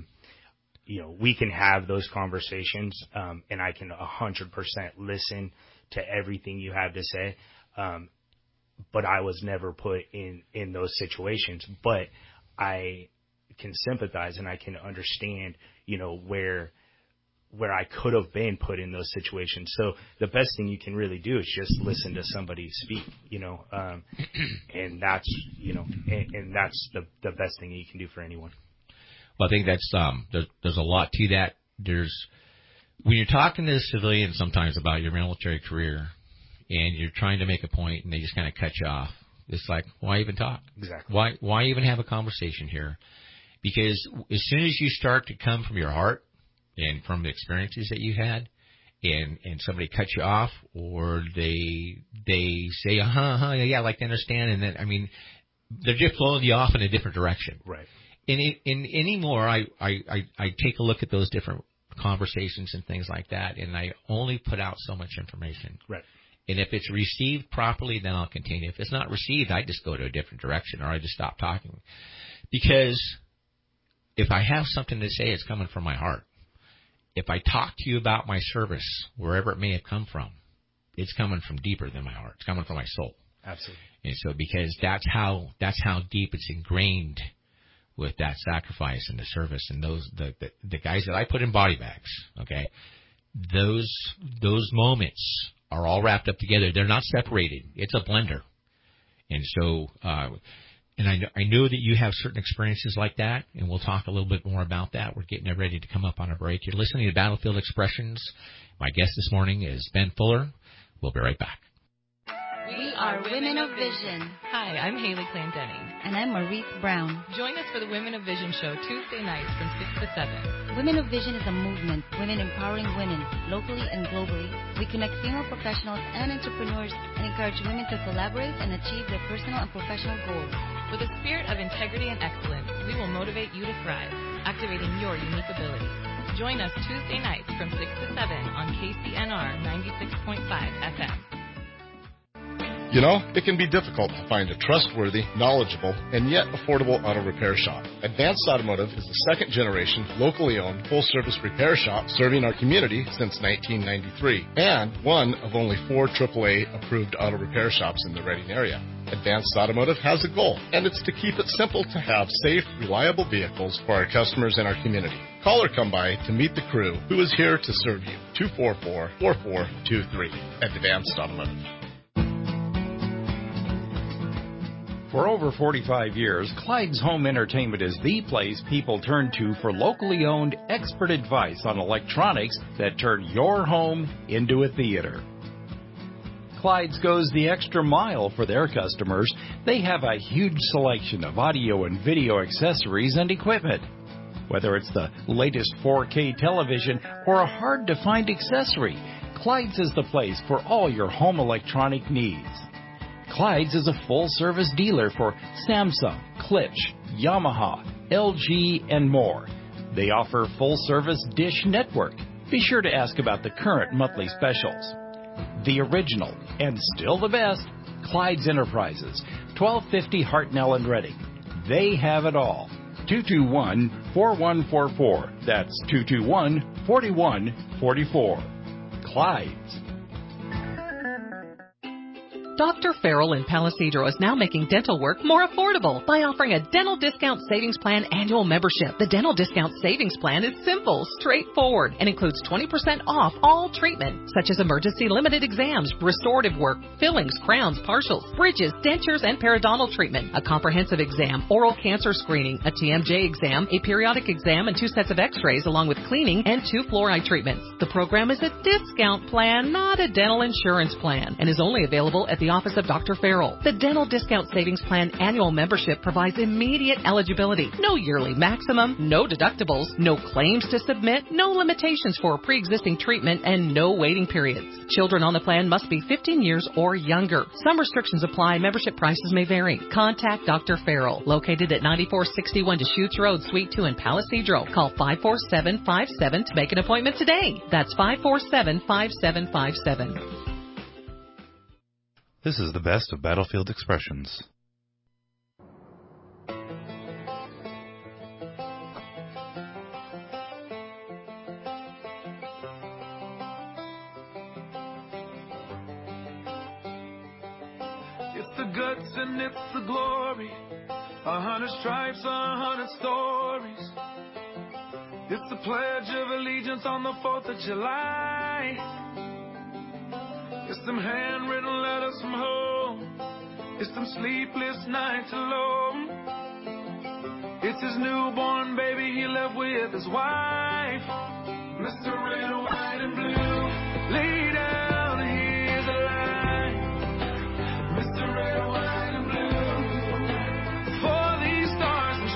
we can have those conversations, and I can 100% listen to everything you have to say. But I was never put in those situations, but I can sympathize and I can understand, where I could have been put in those situations. So the best thing you can really do is just listen to somebody speak, and that's, and that's the best thing you can do for anyone. Well, I think that's, there's a lot to that. When you're talking to civilians sometimes about your military career and you're trying to make a point and they just kind of cut you off, it's like, why even talk? Exactly. Why even have a conversation here? Because as soon as you start to come from your heart and from the experiences that you had, and somebody cuts you off, or they say, yeah, I'd like to understand, and then, I mean, they're just blowing you off in a different direction. Right. And anymore, I take a look at those different conversations and things like that, and I only put out so much information. Right. And if it's received properly, then I'll continue. If it's not received, I just go to a different direction, or I just stop talking. Because if I have something to say, it's coming from my heart. If I talk to you about my service, wherever it may have come from, it's coming from deeper than my heart. It's coming from my soul. Absolutely. And so, because that's how deep it's ingrained with that sacrifice and the service, and the guys that I put in body bags, okay, those moments are all wrapped up together. They're not separated. It's a blender. And so, and I know that you have certain experiences like that, and we'll talk a little bit more about that. We're getting ready to come up on a break. You're listening to Battlefield Expressions. My guest this morning is Ben Fuller. We'll be right back. We are Women of Vision. Hi, I'm Haley Clendenning. And I'm Maurice Brown. Join us for the Women of Vision show Tuesday nights from 6 to 7. Women of Vision is a movement, women empowering women, locally and globally. We connect female professionals and entrepreneurs and encourage women to collaborate and achieve their personal and professional goals. With a spirit of integrity and excellence, we will motivate you to thrive, activating your unique abilities. Join us Tuesday nights from 6 to 7 on KCNR 96.5 FM. You know, it can be difficult to find a trustworthy, knowledgeable, and yet affordable auto repair shop. Advanced Automotive is the second-generation, locally owned, full-service repair shop serving our community since 1993, and one of only 4 AAA-approved auto repair shops in the Redding area. Advanced Automotive has a goal, and it's to keep it simple to have safe, reliable vehicles for our customers and our community. Call or come by to meet the crew who is here to serve you. 244-4423 at Advanced Automotive. For over 45 years, Clyde's Home Entertainment is the place people turn to for locally owned, expert advice on electronics that turn your home into a theater. Clyde's goes the extra mile for their customers. They have a huge selection of audio and video accessories and equipment. Whether it's the latest 4K television or a hard-to-find accessory, Clyde's is the place for all your home electronic needs. Clyde's is a full-service dealer for Samsung, Klipsch, Yamaha, LG, and more. They offer full-service Dish Network. Be sure to ask about the current monthly specials. The original, and still the best, Clyde's Enterprises, 1250 Hartnell and Redding. They have it all. 221-4144. That's 221-4144. Clyde's. Dr. Farrell in Palisadro is now making dental work more affordable by offering a Dental Discount Savings Plan annual membership. The Dental Discount Savings Plan is simple, straightforward, and includes 20% off all treatment, such as emergency limited exams, restorative work, fillings, crowns, partials, bridges, dentures, and periodontal treatment, a comprehensive exam, oral cancer screening, a TMJ exam, a periodic exam, and 2 sets of x-rays, along with cleaning and 2 fluoride treatments. The program is a discount plan, not a dental insurance plan, and is only available at the office of Dr. Farrell. The Dental Discount Savings Plan annual membership provides immediate eligibility, no yearly maximum, no deductibles, no claims to submit, no limitations for pre-existing treatment, and no waiting periods. Children on the plan must be 15 years or younger. Some restrictions apply. Membership prices may vary. Contact Dr. Farrell, located at 9461 Deschutes Road, Suite 2 in Palisadro. Call 547-57 to make an appointment today. That's 547-5757. This is the best of Battlefield Expressions. It's the guts and it's the glory. 100 stripes, 100 stories. It's the Pledge of Allegiance on the 4th of July. It's them handwritten letters from home. It's them sleepless nights alone. It's his newborn baby he left with his wife. Mr. Red, White, and Blue, lay down, here's a line. Mr. Red, White, and Blue, for these stars and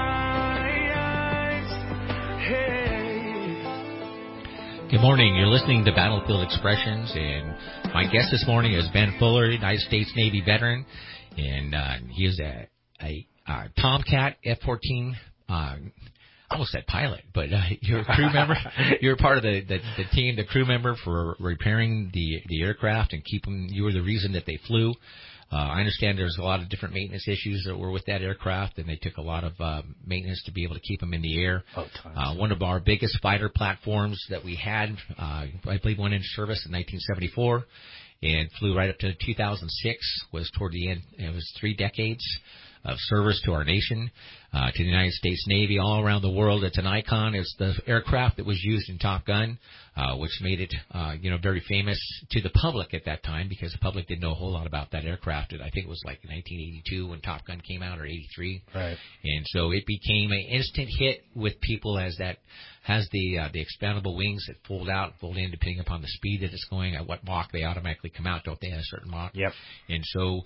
stripes. Hey. Good morning. You're listening to Battlefield Expressions, and my guest this morning is Ben Fuller, United States Navy veteran, and he is a Tomcat F-14. I almost said pilot, but you're a crew member. You're part of the team, the crew member for repairing the aircraft and keeping. You were the reason that they flew. I understand there's a lot of different maintenance issues that were with that aircraft, and they took a lot of maintenance to be able to keep them in the air. One of our biggest fighter platforms that we had, I believe, went into service in 1974 and flew right up to 2006, was toward the end. It was 3 decades service to our nation, to the United States Navy, all around the world. It's an icon. It's the aircraft that was used in Top Gun, which made it, very famous to the public at that time, because the public didn't know a whole lot about that aircraft. I think it was like 1982 when Top Gun came out, or 83. Right. And so it became an instant hit with people, as that has the expandable wings that fold out, fold in, depending upon the speed that it's going, at what Mach they automatically come out, don't they, at a certain Mach? Yep. And so,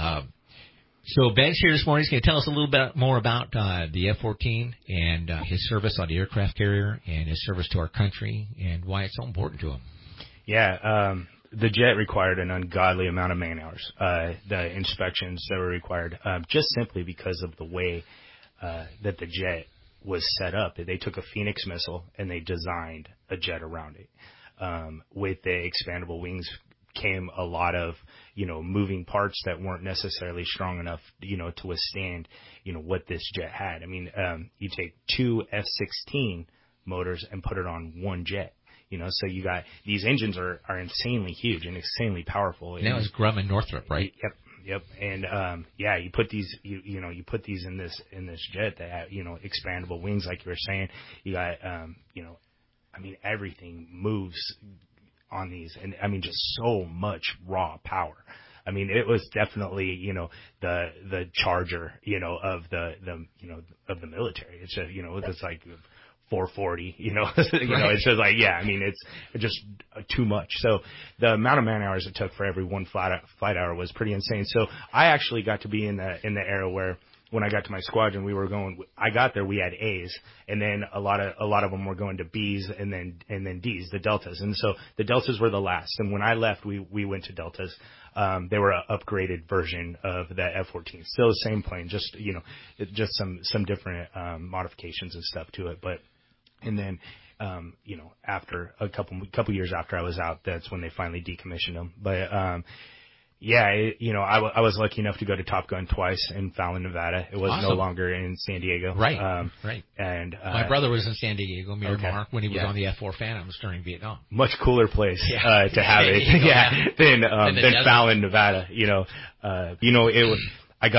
so Ben's here this morning. He's going to tell us a little bit more about the F-14 and his service on the aircraft carrier and his service to our country and why it's so important to him. Yeah, the jet required an ungodly amount of man hours. The inspections that were required, just simply because of the way that the jet was set up. They took a Phoenix missile and they designed a jet around it. With the expandable wings came a lot of, moving parts that weren't necessarily strong enough, to withstand, what this jet had. I mean, you take two F-16 motors and put it on one jet. So you got, these engines are insanely huge and insanely powerful. And that was Grumman Northrop, right? Yep. And, you put these, you put these in this jet that have, expandable wings, like you were saying. You got, everything moves on these, and just so much raw power. It was definitely, the charger, of the military. It's just, it's like 440, Right. it's just like, it's just too much. So the amount of man hours it took for every one flight hour was pretty insane. So I actually got to be in the era where, when I got to my squadron, I got there, we had A's, and then a lot of them were going to B's and then D's, the Deltas. And so the Deltas were the last. And when I left, we went to Deltas. They were an upgraded version of the F-14. Still the same plane, just some different, modifications and stuff to it. And then, after a couple years after I was out, that's when they finally decommissioned them. But, I was lucky enough to go to Top Gun twice in Fallon, Nevada. It was awesome. No longer in San Diego. Right. Right. And my brother was in San Diego, Miramar, okay. when he was on the F-4 Phantoms during Vietnam. Much cooler place to have it, than Fallon, Nevada. It was.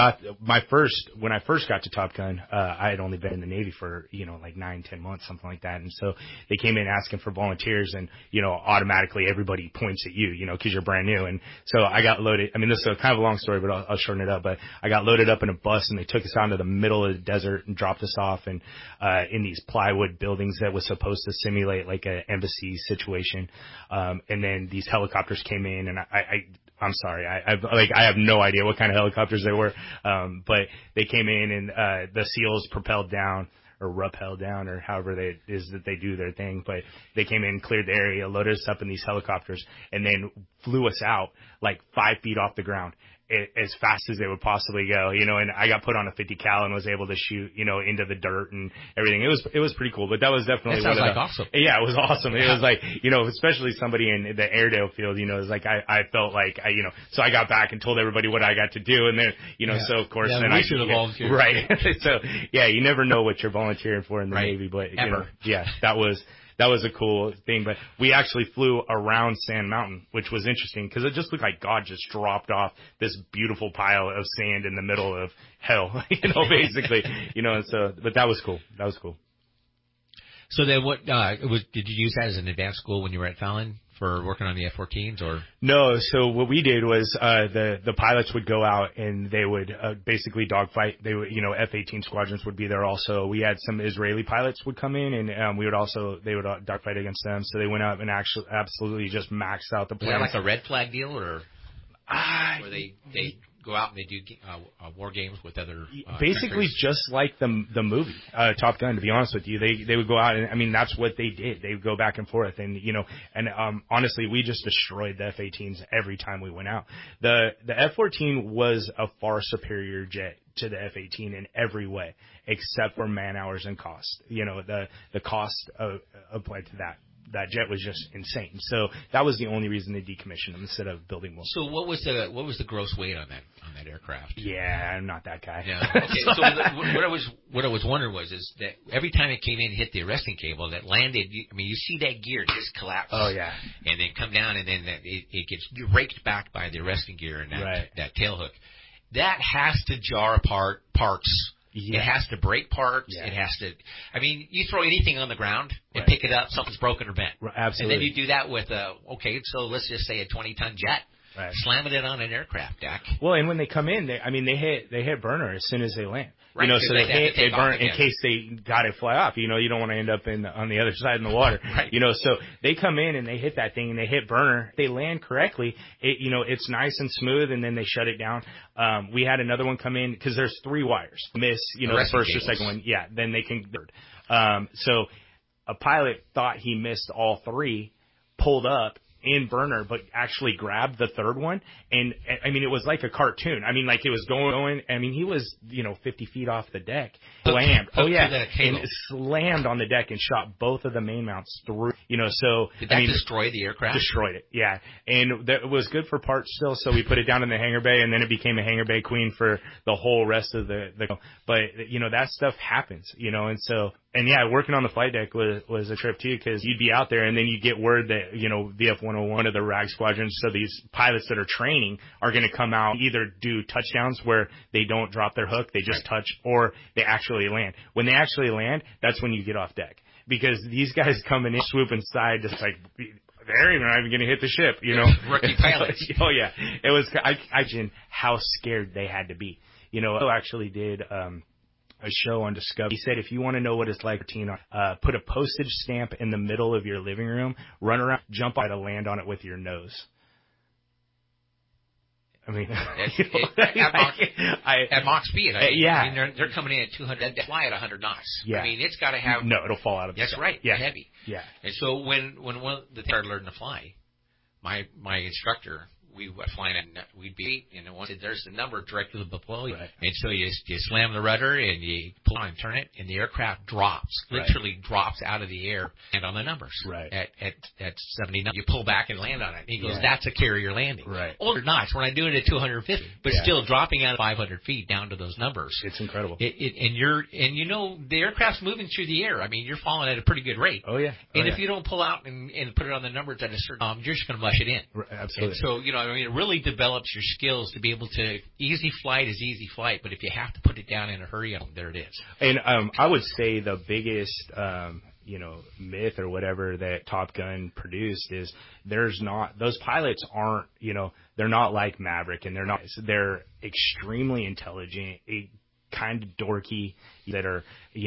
When I first got to Top Gun, I had only been in the Navy for, like 9-10 months, something like that. And so they came in asking for volunteers, and, automatically everybody points at you, cause you're brand new. And so I got loaded. This is kind of a long story, but I'll shorten it up. But I got loaded up in a bus, and they took us out into the middle of the desert and dropped us off in these plywood buildings that was supposed to simulate like an embassy situation. And then these helicopters came in, and I'm sorry. I have no idea what kind of helicopters they were. But they came in, and the SEALs propelled down, or rappelled down, or however that they do their thing. But they came in, cleared the area, loaded us up in these helicopters, and then flew us out like 5 feet off the ground, as fast as they would possibly go, and I got put on a 50 cal and was able to shoot, into the dirt and everything. It was pretty cool, but that was definitely one of the, awesome. Yeah, it was awesome. Yeah. It was like, especially somebody in the Airedale field, it was like, I felt like, so I got back and told everybody what I got to do. And then, so of course, then I should have volunteered. Right. So yeah, you never know what you're volunteering for in the Navy, but that was a cool thing. But we actually flew around Sand Mountain, which was interesting because it just looked like God just dropped off this beautiful pile of sand in the middle of hell, basically, and so, but that was cool. That was cool. So then did you use that as an advanced school when you were at Fallon for working on the F-14s, or? No, so what we did was, the pilots would go out and they would, basically dogfight. They would, F-18 squadrons would be there also. We had some Israeli pilots would come in, and, they would dogfight against them. So they went up and actually absolutely just maxed out the planes. Was that like a red flag deal, or? Where they go out and they do war games with other basically countries? Just like the movie Top Gun. To be honest with you, they would go out and that's what they did. They would go back and forth, and honestly, we just destroyed the F-18s every time we went out. The F-14 was a far superior jet to the F-18 in every way, except for man hours and cost. The cost applied to that jet was just insane. So that was the only reason they decommissioned them instead of building more. So what was the gross weight on that aircraft? Yeah, I'm not that guy. Yeah. Okay. So what I was wondering is that every time it came in and hit the arresting cable that landed, you see that gear just collapse. Oh yeah. And then come down, and then it gets raked back by the arresting gear and that tail hook. that has to jar apart parts. Yeah. It has to break parts. Yeah. It has to. I mean, you throw anything on the ground and pick it up, something's broken or bent. Right, absolutely. And then you do that with so let's just say a 20-ton jet. Right. Slamming it on an aircraft deck. Well, and when they come in, they hit burner as soon as they land. Right, so they burn in again. case they got to fly off. You don't want to end up on the other side in the water. Right. So they come in and they hit that thing and they hit burner. They land correctly. It's nice and smooth, and then they shut it down. We had another one come in because there's 3 wires. Miss, the first or second one. Yeah, then they can. So a pilot thought he missed all 3, pulled up in burner, but actually grabbed the third one. And I mean, it was like a cartoon. I mean, like it was going. I mean, he was, 50 feet off the deck, slammed. And slammed on the deck and shot both of the main mounts through, so. Did that destroy the aircraft? Destroyed it. Yeah. And it was good for parts still. So we put it down in the hangar bay, and then it became a hangar bay queen for the whole rest of but that stuff happens, and so. And yeah, working on the flight deck was a trip too, because you'd be out there and then you get word that, VF-101 of the RAG squadron, so these pilots that are training are going to come out, either do touchdowns where they don't drop their hook, they just touch, or they actually land. When they actually land, that's when you get off deck, because these guys coming in, swooping side, just like, they're not even going to hit the ship, Rookie pilots. Oh yeah. It was, I imagine how scared they had to be. I actually did, a show on Discovery. He said, if you want to know what it's like, put a postage stamp in the middle of your living room, run around, jump out, to land on it with your nose. I mean, at Mach speed. Yeah. I mean, they're coming in at 200. They fly at 100 knots. Yeah. I mean, it's got to have. No, it'll fall out of the That's sky. right. Yeah. They're heavy. Yeah. And so when the started learning to fly, my instructor, we were flying and we'd be, once there's the number directly below you. Right. And so you slam the rudder and you pull on and turn it, and the aircraft drops, literally drops out of the air and on the numbers. Right. At 79, you pull back and land on it. And he goes, that's a carrier landing. Right. Older knots, we're not doing it at 250, but still dropping out of 500 feet down to those numbers. It's incredible. The aircraft's moving through the air. I mean, you're falling at a pretty good rate. Oh yeah. And if you don't pull out and put it on the numbers at a certain, you're just going to mush it in. Absolutely. And so, it really develops your skills to be able to, easy flight is easy flight, but if you have to put it down in a hurry, there it is. And I would say the biggest, myth or whatever that Top Gun produced is those pilots aren't, they're not like Maverick, and they're extremely intelligent, kind of dorky, that are,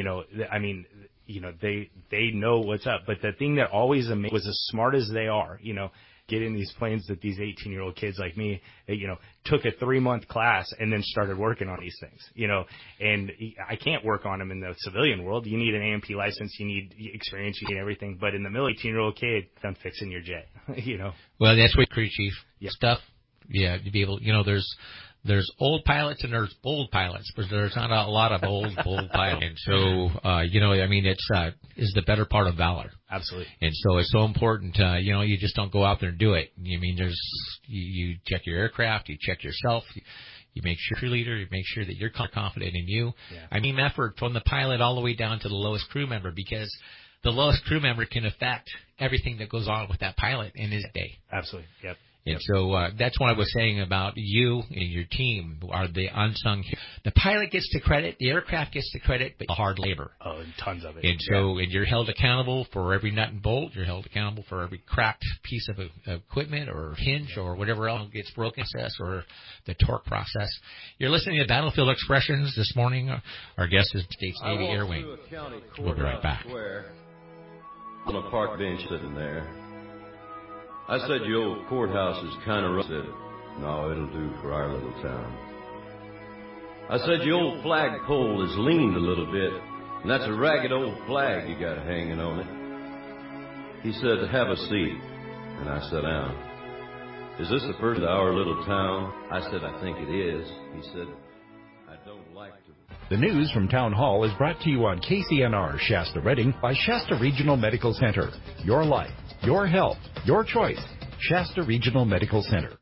they know what's up. But the thing that always amazed was, as smart as they are, get in these planes that these 18-year-old kids like me, took a 3-month class and then started working on these things, and I can't work on them in the civilian world. You need an AMP license, you need experience, you need everything. But in the middle, 18-year-old kid, done fixing your jet, Well, that's what crew chief stuff. Yeah, to be able, there's old pilots and there's bold pilots, but there's not a lot of bold pilots. And so, it's the better part of valor. Absolutely. And so it's so important, you just don't go out there and do it. You check your aircraft, you check yourself, you make sure you're leader, you make sure that you're confident in you. Yeah. I mean, effort from the pilot all the way down to the lowest crew member, because the lowest crew member can affect everything that goes on with that pilot in his day. Absolutely. Yep. And so that's what I was saying about you and your team are the unsung heroes. The pilot gets the credit, the aircraft gets the credit, but the hard labor. Oh, and tons of it. And so and you're held accountable for every nut and bolt. You're held accountable for every cracked piece of equipment or hinge or whatever else gets broken, or the torque process. You're listening to Battlefield Expressions this morning. Our guest is States Navy Air Wing. We'll be right back. On a park bench sitting there, I said, your old courthouse is kind of rough. Said, no, it'll do for our little town. I said, your old flagpole is leaned a little bit, and that's a ragged old flag you got hanging on it. He said, have a seat, and I sat down. Is this the first of our little town? I said, I think it is. He said, I don't like to. The news from Town Hall is brought to you on KCNR Shasta Redding by Shasta Regional Medical Center. Your life, your health, your choice. Shasta Regional Medical Center.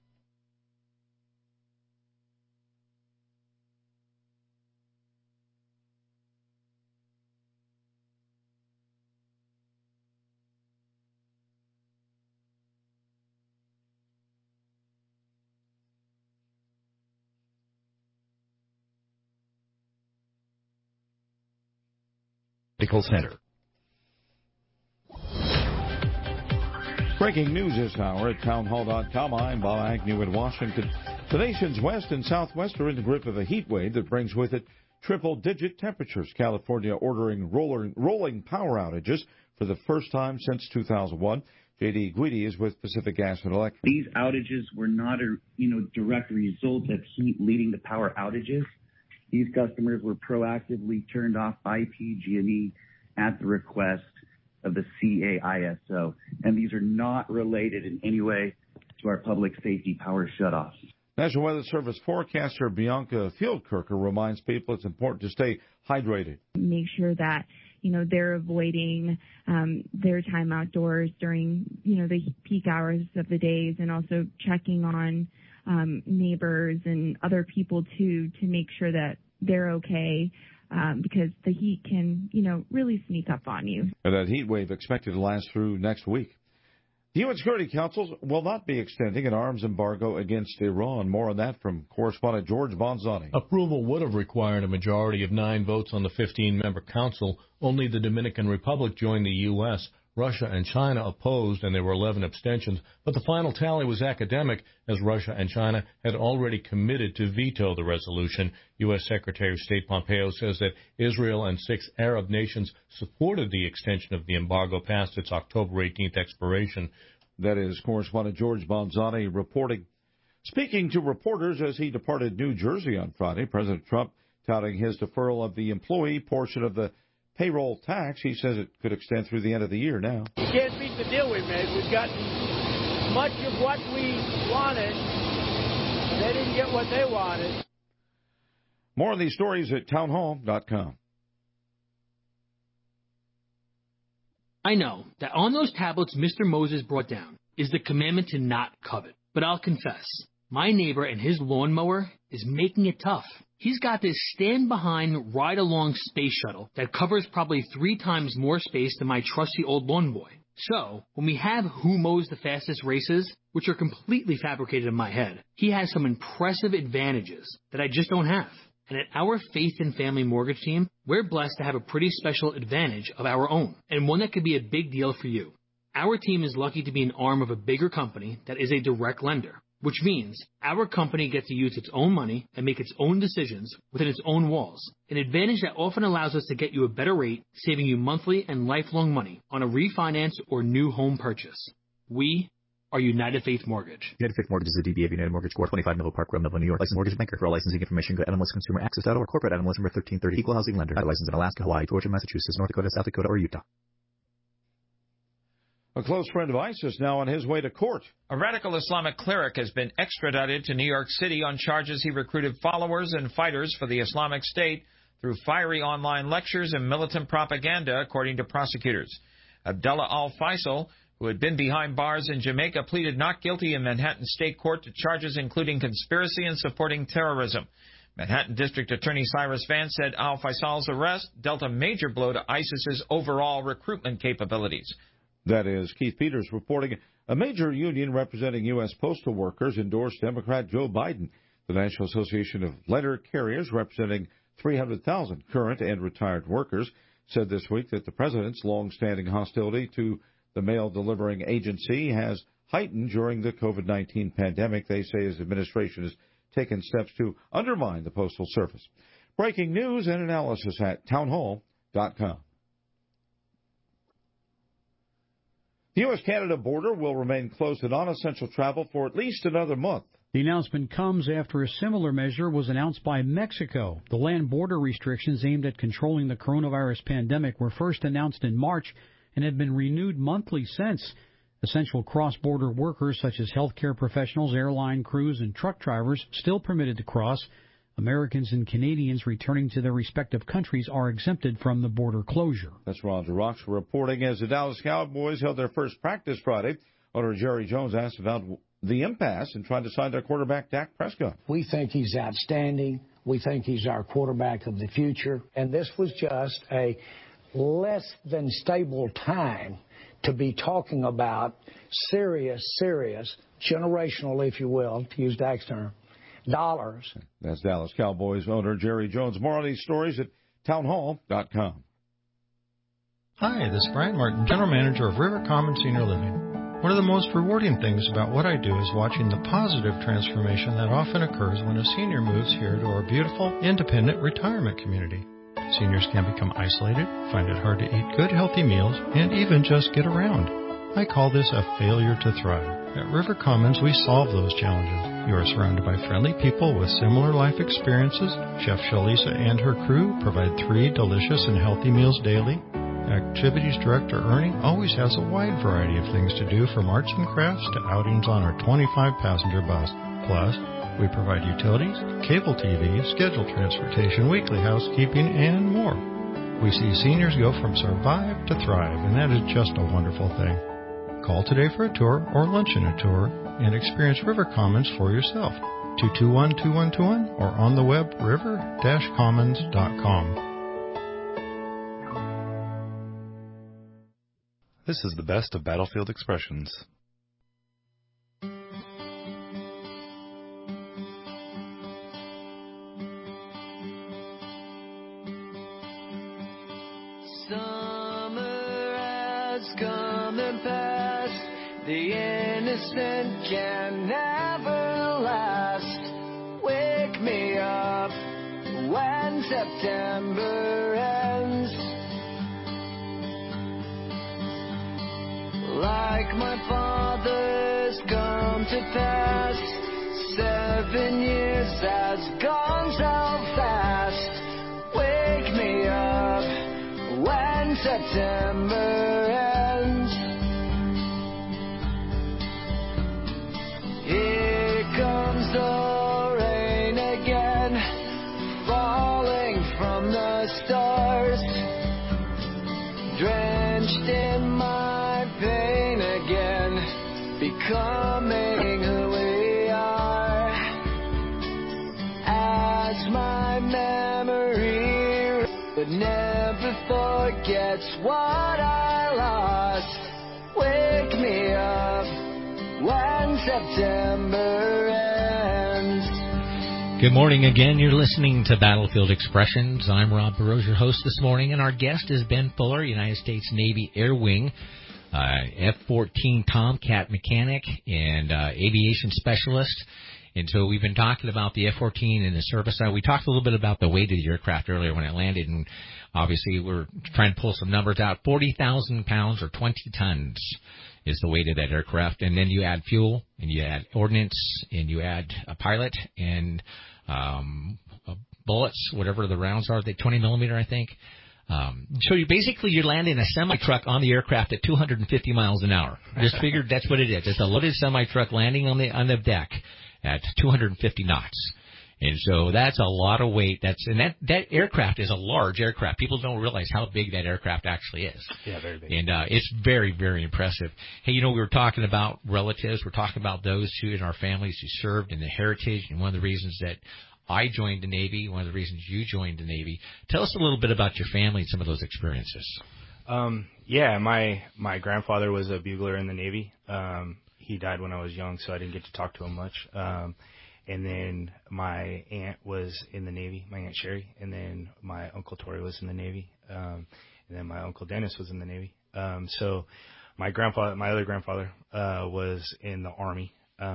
Medical Center. Breaking news this hour at townhall.com. I'm Bob Agnew in Washington. The nation's west and southwest are in the grip of a heat wave that brings with it triple-digit temperatures. California ordering rolling power outages for the first time since 2001. J.D. Guidi is with Pacific Gas and Electric. These outages were not a direct result of heat leading to power outages. These customers were proactively turned off by PG&E at the request of the CAISO, and these are not related in any way to our public safety power shutoffs. National Weather Service forecaster Bianca Fieldkirker reminds people it's important to stay hydrated. Make sure that they're avoiding their time outdoors during the peak hours of the days, and also checking on neighbors and other people too, to make sure that they're okay. Because the heat can, really sneak up on you. And that heat wave expected to last through next week. The UN Security Council will not be extending an arms embargo against Iran. More on that from correspondent George Bonzani. Approval would have required a majority of 9 votes on the 15-member council. Only the Dominican Republic joined the U.S. Russia and China opposed, and there were 11 abstentions. But the final tally was academic, as Russia and China had already committed to veto the resolution. U.S. Secretary of State Pompeo says that Israel and 6 Arab nations supported the extension of the embargo past its October 18th expiration. That is correspondent George Bonzani reporting. Speaking to reporters as he departed New Jersey on Friday, President Trump touting his deferral of the employee portion of the payroll tax. He says it could extend through the end of the year now. You can't beat the deal we made. We've gotten much of what we wanted. They didn't get what they wanted. More on these stories at townhall.com. I know that on those tablets Mr. Moses brought down is the commandment to not covet. But I'll confess, my neighbor and his lawnmower is making it tough. He's got this stand-behind, ride-along space shuttle that covers probably 3 times more space than my trusty old lawn boy. So, when we have who mows the fastest races, which are completely fabricated in my head, he has some impressive advantages that I just don't have. And at our Faith and Family Mortgage team, we're blessed to have a pretty special advantage of our own, and one that could be a big deal for you. Our team is lucky to be an arm of a bigger company that is a direct lender, which means our company gets to use its own money and make its own decisions within its own walls, an advantage that often allows us to get you a better rate, saving you monthly and lifelong money on a refinance or new home purchase. We are United Faith Mortgage. United Faith Mortgage is a DBA of United Mortgage Corp. 25 Melville Park Road, Melville, New York. Licensed mortgage banker. For all licensing information, go to NMLSConsumerAccess.org. Corporate NMLS number 1330. Equal housing lender. Licensed in Alaska, Hawaii, Georgia, Massachusetts, North Dakota, South Dakota, or Utah. A close friend of ISIS now on his way to court. A radical Islamic cleric has been extradited to New York City on charges he recruited followers and fighters for the Islamic State through fiery online lectures and militant propaganda, according to prosecutors. Abdullah al-Faisal, who had been behind bars in Jamaica, pleaded not guilty in Manhattan State Court to charges including conspiracy and supporting terrorism. Manhattan District Attorney Cyrus Vance said al-Faisal's arrest dealt a major blow to ISIS's overall recruitment capabilities. That is Keith Peters reporting. A major union representing U.S. postal workers endorsed Democrat Joe Biden. The National Association of Letter Carriers, representing 300,000 current and retired workers, said this week that the president's long-standing hostility to the mail-delivering agency has heightened during the COVID-19 pandemic. They say his administration has taken steps to undermine the Postal Service. Breaking news and analysis at townhall.com. The U.S.-Canada border will remain closed to non-essential travel for at least another month. The announcement comes after a similar measure was announced by Mexico. The land border restrictions aimed at controlling the coronavirus pandemic were first announced in March and have been renewed monthly since. Essential cross-border workers such as healthcare professionals, airline crews, and truck drivers still permitted to cross. Americans and Canadians returning to their respective countries are exempted from the border closure. That's Roger Rocks reporting. As the Dallas Cowboys held their first practice Friday, owner Jerry Jones asked about the impasse in trying to sign their quarterback, Dak Prescott. We think he's outstanding. We think he's our quarterback of the future. And this was just a less than stable time to be talking about serious, generational, if you will, to use Dak's term, dollars. That's Dallas Cowboys owner Jerry Jones. More on these stories at townhall.com. Hi, this is Brian Martin, General Manager of River Commons Senior Living. One of the most rewarding things about what I do is watching the positive transformation that often occurs when a senior moves here to our beautiful, independent retirement community. Seniors can become isolated, find it hard to eat good, healthy meals, and even just get around. I call this a failure to thrive. At River Commons, we solve those challenges. You are surrounded by friendly people with similar life experiences. Chef Shalisa and her crew provide 3 delicious and healthy meals daily. Activities Director Ernie always has a wide variety of things to do, from arts and crafts to outings on our 25-passenger bus. Plus, we provide utilities, cable TV, scheduled transportation, weekly housekeeping, and more. We see seniors go from survive to thrive, and that is just a wonderful thing. Call today for a tour or lunch in a tour and experience River Commons for yourself. 221-2121 or on the web river-commons.com. This is the best of Battlefield Expressions. Summer has come and passed. The innocent can never last. Wake me up when September ends. Like my father's come to pass, 7 years has gone so fast. Wake me up when September ends. Here comes the rain again, falling from the stars, drenched in my pain again, becoming who we are. As my memory but never forgets what I lost. Wake me up when September ends. Good morning again. You're listening to Battlefield Expressions. I'm Rob Burrows, your host this morning, and our guest is Ben Fuller, United States Navy Air Wing, F-14 Tomcat mechanic and aviation specialist. And so we've been talking about the F-14 and the service side. We talked a little bit about the weight of the aircraft earlier when it landed, and obviously we're trying to pull some numbers out. 40,000 pounds or 20 tons is the weight of that aircraft. And then you add fuel, and you add ordnance, and you add a pilot, and bullets, whatever the rounds are, they 20 millimeter, I think. So you're landing a semi-truck on the aircraft at 250 miles an hour. Just figured that's what it is. It's a loaded semi-truck landing on the deck at 250 knots. And so that's a lot of weight. That aircraft is a large aircraft. People don't realize how big that aircraft actually is. Yeah, very big. And it's very, very impressive. Hey, we were talking about relatives. We're talking about those who in our families who served in the heritage. And one of the reasons that I joined the Navy, one of the reasons you joined the Navy. Tell us a little bit about your family and some of those experiences. Yeah, my grandfather was a bugler in the Navy. He died when I was young, so I didn't get to talk to him much. And then my aunt was in the Navy, my Aunt Sherry, and then my Uncle Tori was in the Navy, and then my Uncle Dennis was in the Navy. So my other grandfather, was in the Army,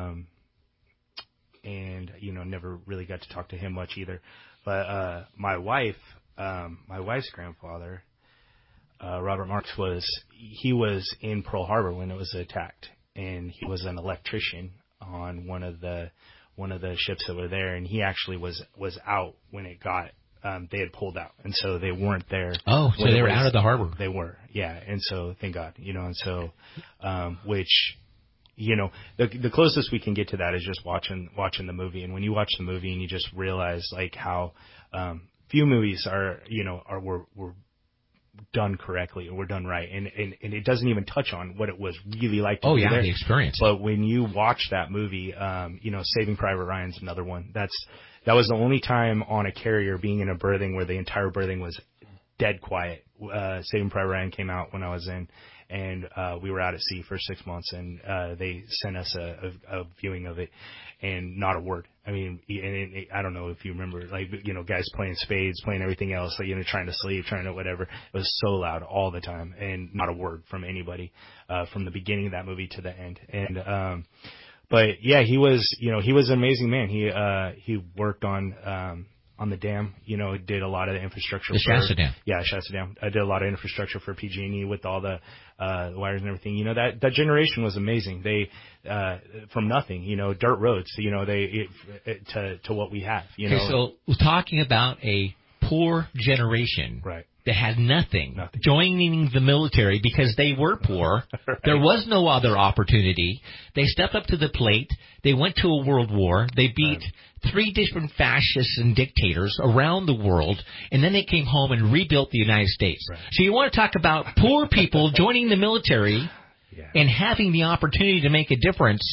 and, never really got to talk to him much either. But my wife's grandfather, Robert Marks, was in Pearl Harbor when it was attacked, and he was an electrician on one of the ships that were there, and he actually was out when it got they had pulled out, and so they weren't there. Oh, so they were out of the harbor. They were, yeah, and so thank God, and so which, the closest we can get to that is just watching the movie, and when you watch the movie and you just realize like how few movies were done correctly or were done right, and it doesn't even touch on what it was really like to be there. The experience. But when you watch that movie, Saving Private Ryan's another one. That was the only time on a carrier being in a berthing where the entire berthing was dead quiet. Saving Private Ryan came out when I was in, and we were out at sea for 6 months, and they sent us a viewing of it, and not a word. I mean, and I don't know if you remember, like, guys playing spades, playing everything else, like, trying to sleep, trying to whatever. It was so loud all the time, and not a word from anybody from the beginning of that movie to the end. And but yeah, he was an amazing man. He worked on the dam, did a lot of the infrastructure. The Shasta Dam. Yeah, Shasta Dam. I did a lot of infrastructure for PG&E with all the wires and everything. That generation was amazing. They from nothing, dirt roads, to what we have. Okay, so we're talking about a poor generation. Right. That had nothing, joining the military because they were poor. Right. There was no other opportunity. They stepped up to the plate. They went to a world war. They beat 3 different fascists and dictators around the world, and then they came home and rebuilt the United States. Right. So you want to talk about poor people joining the military and having the opportunity to make a difference.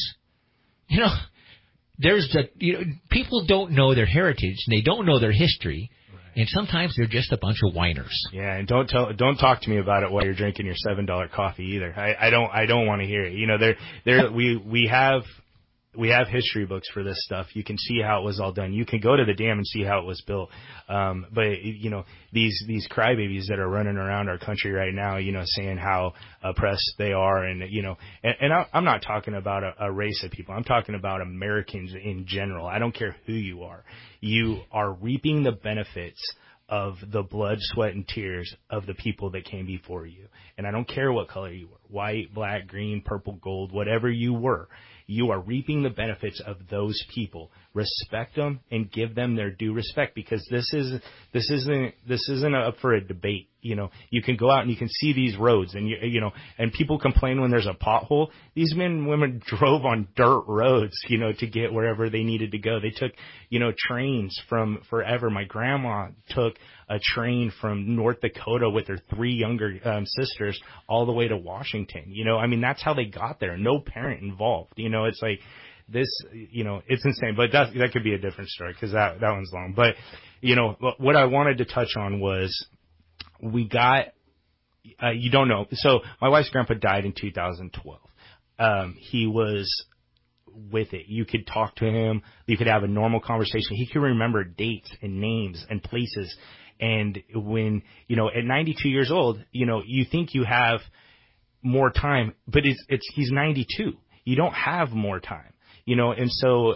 People don't know their heritage, and they don't know their history. And sometimes they're just a bunch of whiners. Yeah, and don't talk to me about it while you're drinking your $7 coffee either. I don't want to hear it. We have history books for this stuff. You can see how it was all done. You can go to the dam and see how it was built. But these crybabies that are running around our country right now, saying how oppressed they are, and I'm not talking about a race of people. I'm talking about Americans in general. I don't care who you are. You are reaping the benefits of the blood, sweat, and tears of the people that came before you. And I don't care what color you were, white, black, green, purple, gold, whatever you were. You are reaping the benefits of those people. Respect them and give them their due respect, because this isn't up for a debate. You can go out and you can see these roads, and and people complain when there's a pothole. These men and women drove on dirt roads, to get wherever they needed to go. They took, trains from forever. My grandma took a train from North Dakota with her 3 younger sisters all the way to Washington. That's how they got there. No parent involved. It's like this, it's insane. But that could be a different story, because that one's long. But, what I wanted to touch on was we got, you don't know. So my wife's grandpa died in 2012. He was with it. You could talk to him. You could have a normal conversation. He could remember dates and names and places. And when, at 92 years old, you think you have more time, but he's 92. You don't have more time, and so,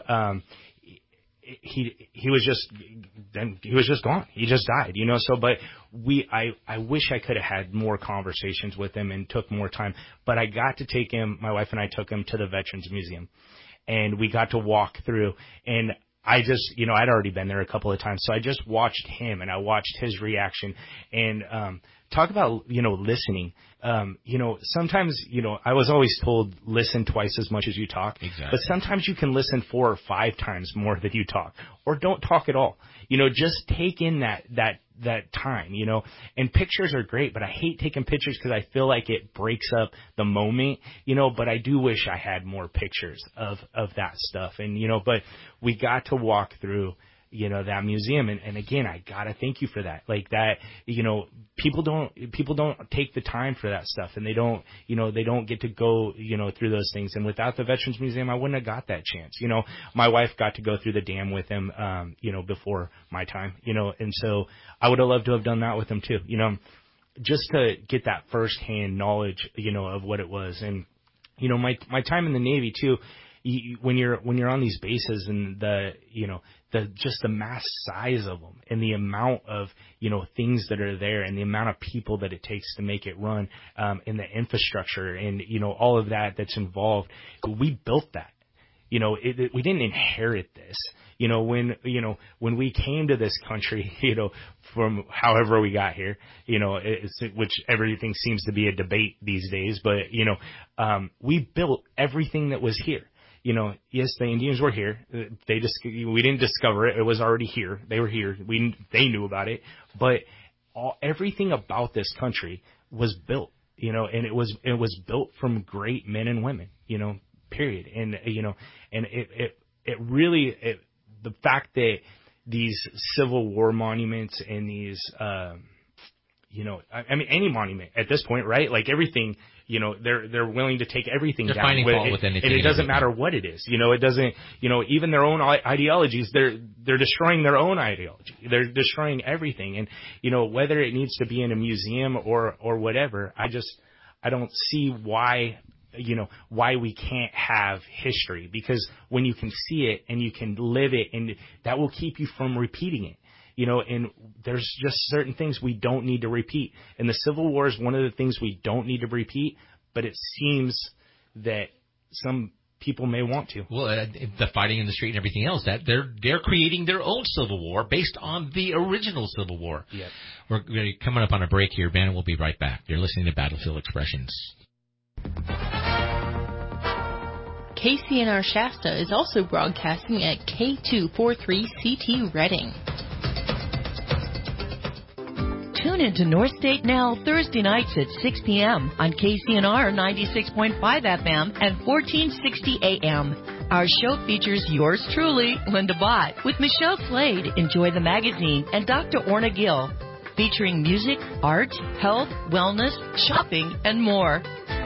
he was just gone. He just died, so, but I wish I could have had more conversations with him and took more time, but I got to take him, my wife and I took him to the Veterans Museum, and we got to walk through, and I just, I'd already been there a couple of times, so I just watched him and I watched his reaction, and, talk about, listening. Sometimes, I was always told listen twice as much as you talk. Exactly. But sometimes you can listen 4 or 5 times more than you talk, or don't talk at all. Just take in that time, and pictures are great, but I hate taking pictures because I feel like it breaks up the moment, but I do wish I had more pictures of that stuff. And, but we got to walk through, that museum. And again, I gotta thank you for that. Like that, people don't take the time for that stuff, and they don't get to go, through those things. And without the Veterans Museum, I wouldn't have got that chance. My wife got to go through the dam with him, before my time, and so I would have loved to have done that with him too, just to get that firsthand knowledge, of what it was. And, my time in the Navy too, when you're on these bases and just the mass size of them and the amount of, things that are there and the amount of people that it takes to make it run, and the infrastructure and, all of that's involved. We built that, we didn't inherit this, when we came to this country, from however we got here, which everything seems to be a debate these days, but, we built everything that was here. Yes, the Indians were here. We didn't discover it. It was already here. They were here. They knew about it. But everything about this country was built, and it was built from great men and women, period. And, and it really, the fact that these Civil War monuments and these, any monument at this point, right? Like everything, they're willing to take everything they're down. Finding fault with anything, and it doesn't matter what it is. It doesn't. Even their own ideologies, they're destroying their own ideology. They're destroying everything, and whether it needs to be in a museum or whatever, I don't see why we can't have history, because when you can see it and you can live it, and that will keep you from repeating it. And there's just certain things we don't need to repeat. And the Civil War is one of the things we don't need to repeat, but it seems that some people may want to. Well, the fighting in the street and everything else, that they're creating their own Civil War based on the original Civil War. Yep. We're coming up on a break here, Ben, and we'll be right back. You're listening to Battlefield Expressions. KCNR Shasta is also broadcasting at K243CT Reading. Tune into North State Now Thursday nights at 6 p.m. on KCNR 96.5 FM and 1460 AM. Our show features yours truly, Linda Bott, with Michelle Slade, Enjoy the Magazine, and Dr. Orna Gill, featuring music, art, health, wellness, shopping, and more.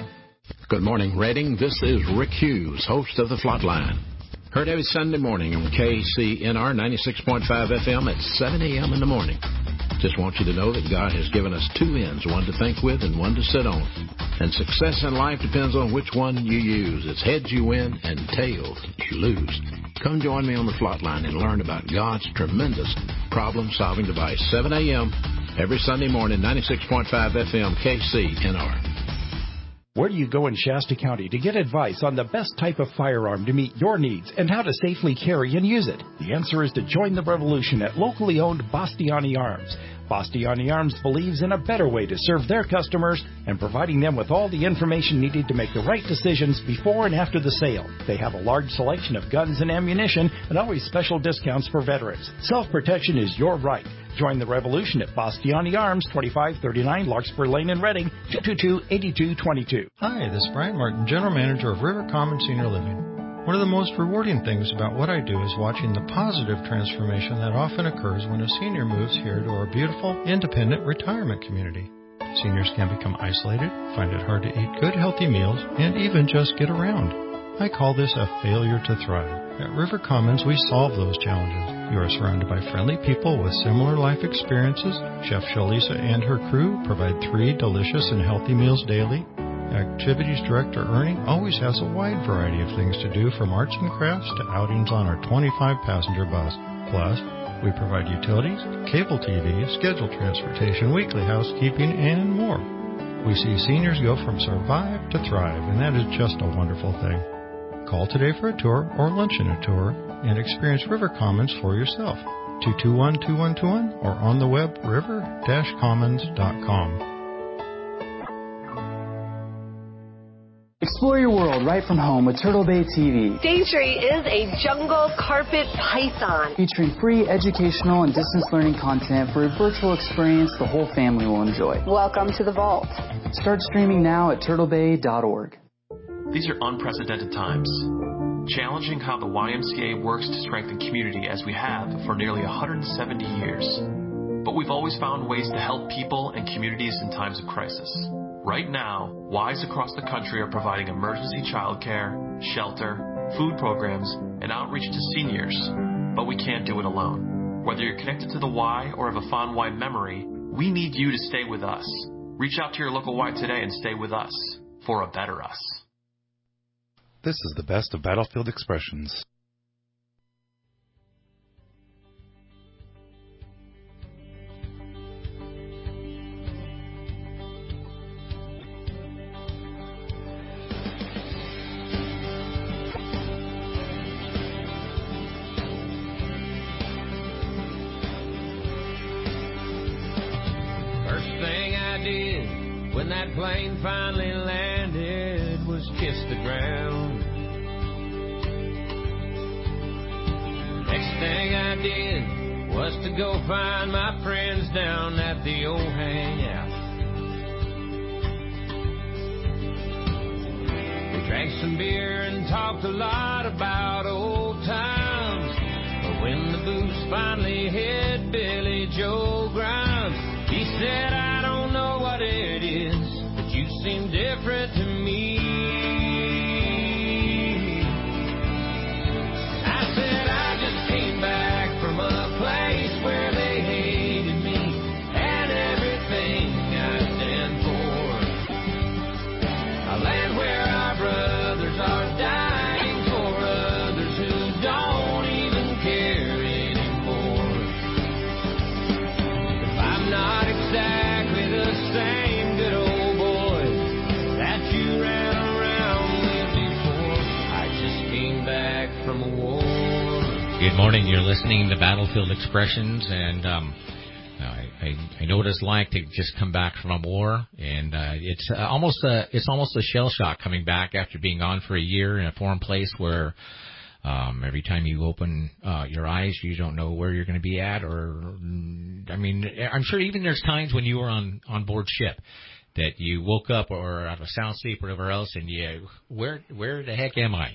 Good morning, Reading. This is Rick Hughes, host of The Flatline. Heard every Sunday morning on KCNR 96.5 FM at 7 a.m. in the morning. Just want you to know that God has given us two ends, one to think with and one to sit on. And success in life depends on which one you use. It's heads you win and tails you lose. Come join me on The Flatline and learn about God's tremendous problem-solving device. 7 a.m. every Sunday morning, 96.5 FM, KCNR. Where do you go in Shasta County to get advice on the best type of firearm to meet your needs and how to safely carry and use it? The answer is to join the revolution at locally owned Bastiani Arms. Bastiani Arms believes in a better way to serve their customers and providing them with all the information needed to make the right decisions before and after the sale. They have a large selection of guns and ammunition and always special discounts for veterans. Self-protection is your right. Join the revolution at Bastiani Arms, 2539 Larkspur Lane in Reading, 222-8222. Hi, this is Brian Martin, General Manager of River Commons Senior Living. One of the most rewarding things about what I do is watching the positive transformation that often occurs when a senior moves here to our beautiful, independent retirement community. Seniors can become isolated, find it hard to eat good, healthy meals, and even just get around. I call this a failure to thrive. At River Commons, we solve those challenges. You are surrounded by friendly people with similar life experiences. Chef Shalisa and her crew provide 3 delicious and healthy meals daily. Activities Director Ernie always has a wide variety of things to do, from arts and crafts to outings on our 25-passenger bus. Plus, we provide utilities, cable TV, scheduled transportation, weekly housekeeping, and more. We see seniors go from survive to thrive, and that is just a wonderful thing. Call today for a tour or lunch and a tour and experience River Commons for yourself. 221-2121 or on the web river-commons.com. Explore your world right from home with Turtle Bay TV. Daintree is a jungle carpet python. Featuring free educational and distance learning content for a virtual experience the whole family will enjoy. Welcome to the vault. Start streaming now at turtlebay.org. These are unprecedented times. Challenging how the YMCA works to strengthen community as we have for nearly 170 years. But we've always found ways to help people and communities in times of crisis. Right now, Ys across the country are providing emergency childcare, shelter, food programs, and outreach to seniors. But we can't do it alone. Whether you're connected to the Y or have a fond Y memory, we need you to stay with us. Reach out to your local Y today and stay with us for a better us. This is the best of Battlefield Expressions. First thing I did when that plane finally landed was kiss the ground. Next thing I did was to go find my friends down at the old hangout. We drank some beer and talked a lot about old times. But when the booze finally hit Billy Joe Grimes, he said, I don't know what it is, but you seem different from a war. Good morning. You're listening to Battlefield Expressions, and I know what it's like to just come back from a war, and it's almost a shell shock coming back after being gone for a year in a foreign place where every time you open your eyes, you don't know where you're going to be at. I'm sure even there's times when you were on board ship that you woke up or out of a sound sleep or whatever else, and where the heck am I?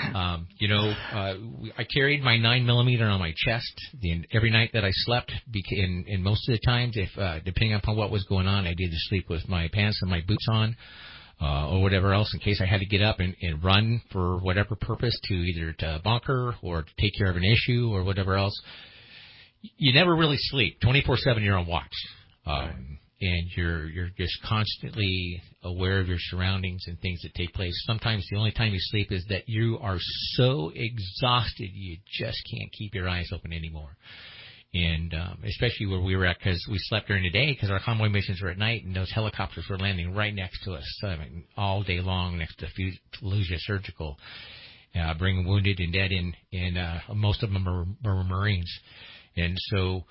I carried my 9mm on my chest every night that I slept, and most of the times, if depending upon what was going on, I did sleep with my pants and my boots on, or whatever else, in case I had to get up and run for whatever purpose, to either to bunker or to take care of an issue or whatever else. You never really sleep. 24/7 you're on watch. And you're just constantly aware of your surroundings and things that take place. Sometimes the only time you sleep is that you are so exhausted you just can't keep your eyes open anymore. And especially where we were at, because we slept during the day because our convoy missions were at night, and those helicopters were landing right next to us all day long next to Fallujah Surgical, bringing wounded and dead in, and most of them are Marines. And so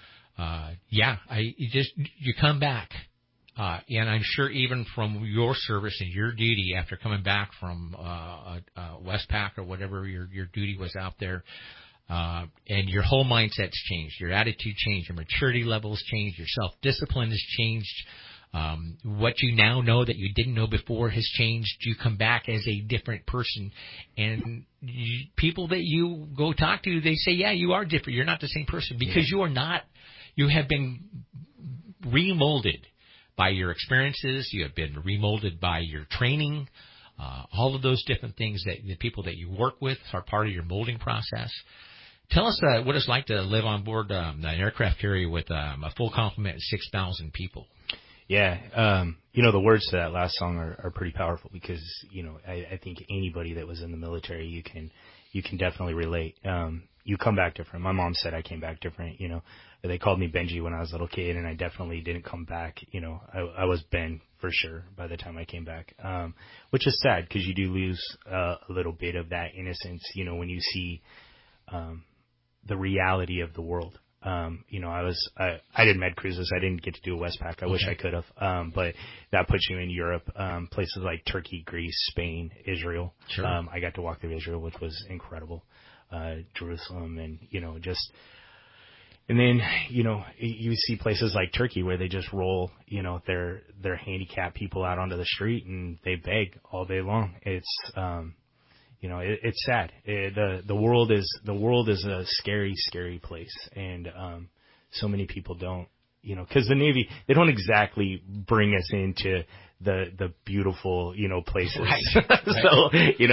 you come back, and I'm sure even from your service and your duty after coming back from Westpac or whatever your duty was out there, and your whole mindset's changed, your attitude changed, your maturity levels changed, your self-discipline has changed. What you now know that you didn't know before has changed. You come back as a different person, and people that you go talk to, they say, yeah, you are different. You're not the same person, because you are not. You have been remolded by your experiences. You have been remolded by your training. All of those different things that the people that you work with are part of your molding process. Tell us what it's like to live on board an aircraft carrier with a full complement of 6,000 people. Yeah, the words to that last song are pretty powerful, because I think anybody that was in the military, you can definitely relate. You come back different. My mom said I came back different. They called me Benji when I was a little kid, and I definitely didn't come back. I was Ben for sure by the time I came back, which is sad, because you do lose a little bit of that innocence. When you see the reality of the world. I did med cruises. I didn't get to do a Westpac. I wish I could have. But that puts you in Europe, places like Turkey, Greece, Spain, Israel. Sure. I got to walk through Israel, which was incredible. Jerusalem, and and then, you see places like Turkey where they just roll, their handicapped people out onto the street, and they beg all day long. It's, it's sad. The world is a scary, scary place. And, so many people don't, cause the Navy, they don't exactly bring us into the beautiful, places. Right. So,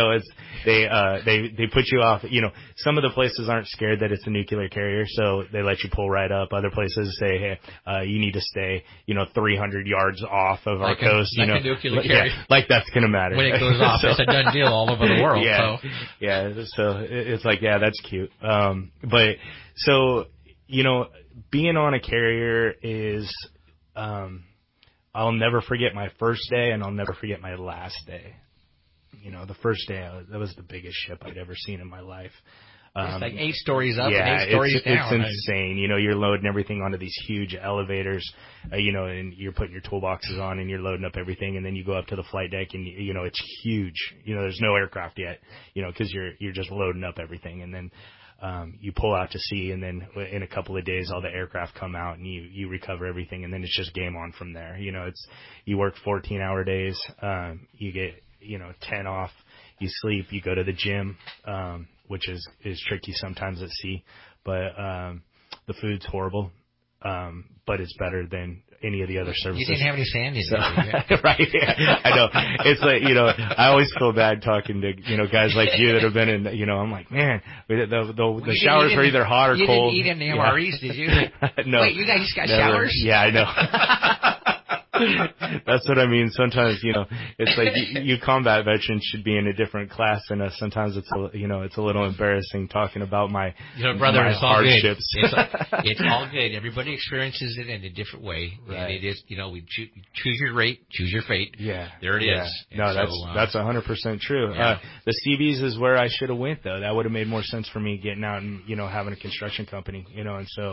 they put you off, some of the places aren't scared that it's a nuclear carrier, so they let you pull right up. Other places say, hey, you need to stay, 300 yards off of our coast, like a nuclear carrier. Yeah, like that's going to matter. When it goes off, it's a done deal all over the world. Yeah. So. Yeah. So it's like, yeah, that's cute. But so, being on a carrier is, I'll never forget my first day, and I'll never forget my last day. The first day, that was the biggest ship I'd ever seen in my life. It's like 8 stories up and 8 stories down. It's insane. You're loading everything onto these huge elevators, and you're putting your toolboxes on, and you're loading up everything, and then you go up to the flight deck, and, it's huge. There's no aircraft yet, because you're just loading up everything, and then you pull out to sea, and then in a couple of days, all the aircraft come out, and you recover everything, and then it's just game on from there. You work 14-hour days, you get, 10 off, you sleep, you go to the gym, which is tricky sometimes at sea, but the food's horrible, but it's better than any of the other services. You didn't have any sand so, right? Yeah, I know. It's like, I always feel bad talking to, guys like you that have been in, I'm like, man, the showers are either hot or cold. You didn't eat in the MREs, did you? No. Wait, you guys got never. showers? Yeah, I know. That's what I mean. Sometimes, it's like you combat veterans should be in a different class than us. Sometimes it's a little embarrassing talking about my brother, my it's all hardships. good. It's all good. Everybody experiences it in a different way. Right. And it is, we choose your rate, choose your fate. Yeah. There it is. No, And that's 100% true. Yeah. The CBs is where I should have went though. That would have made more sense for me getting out and, having a construction company, and so,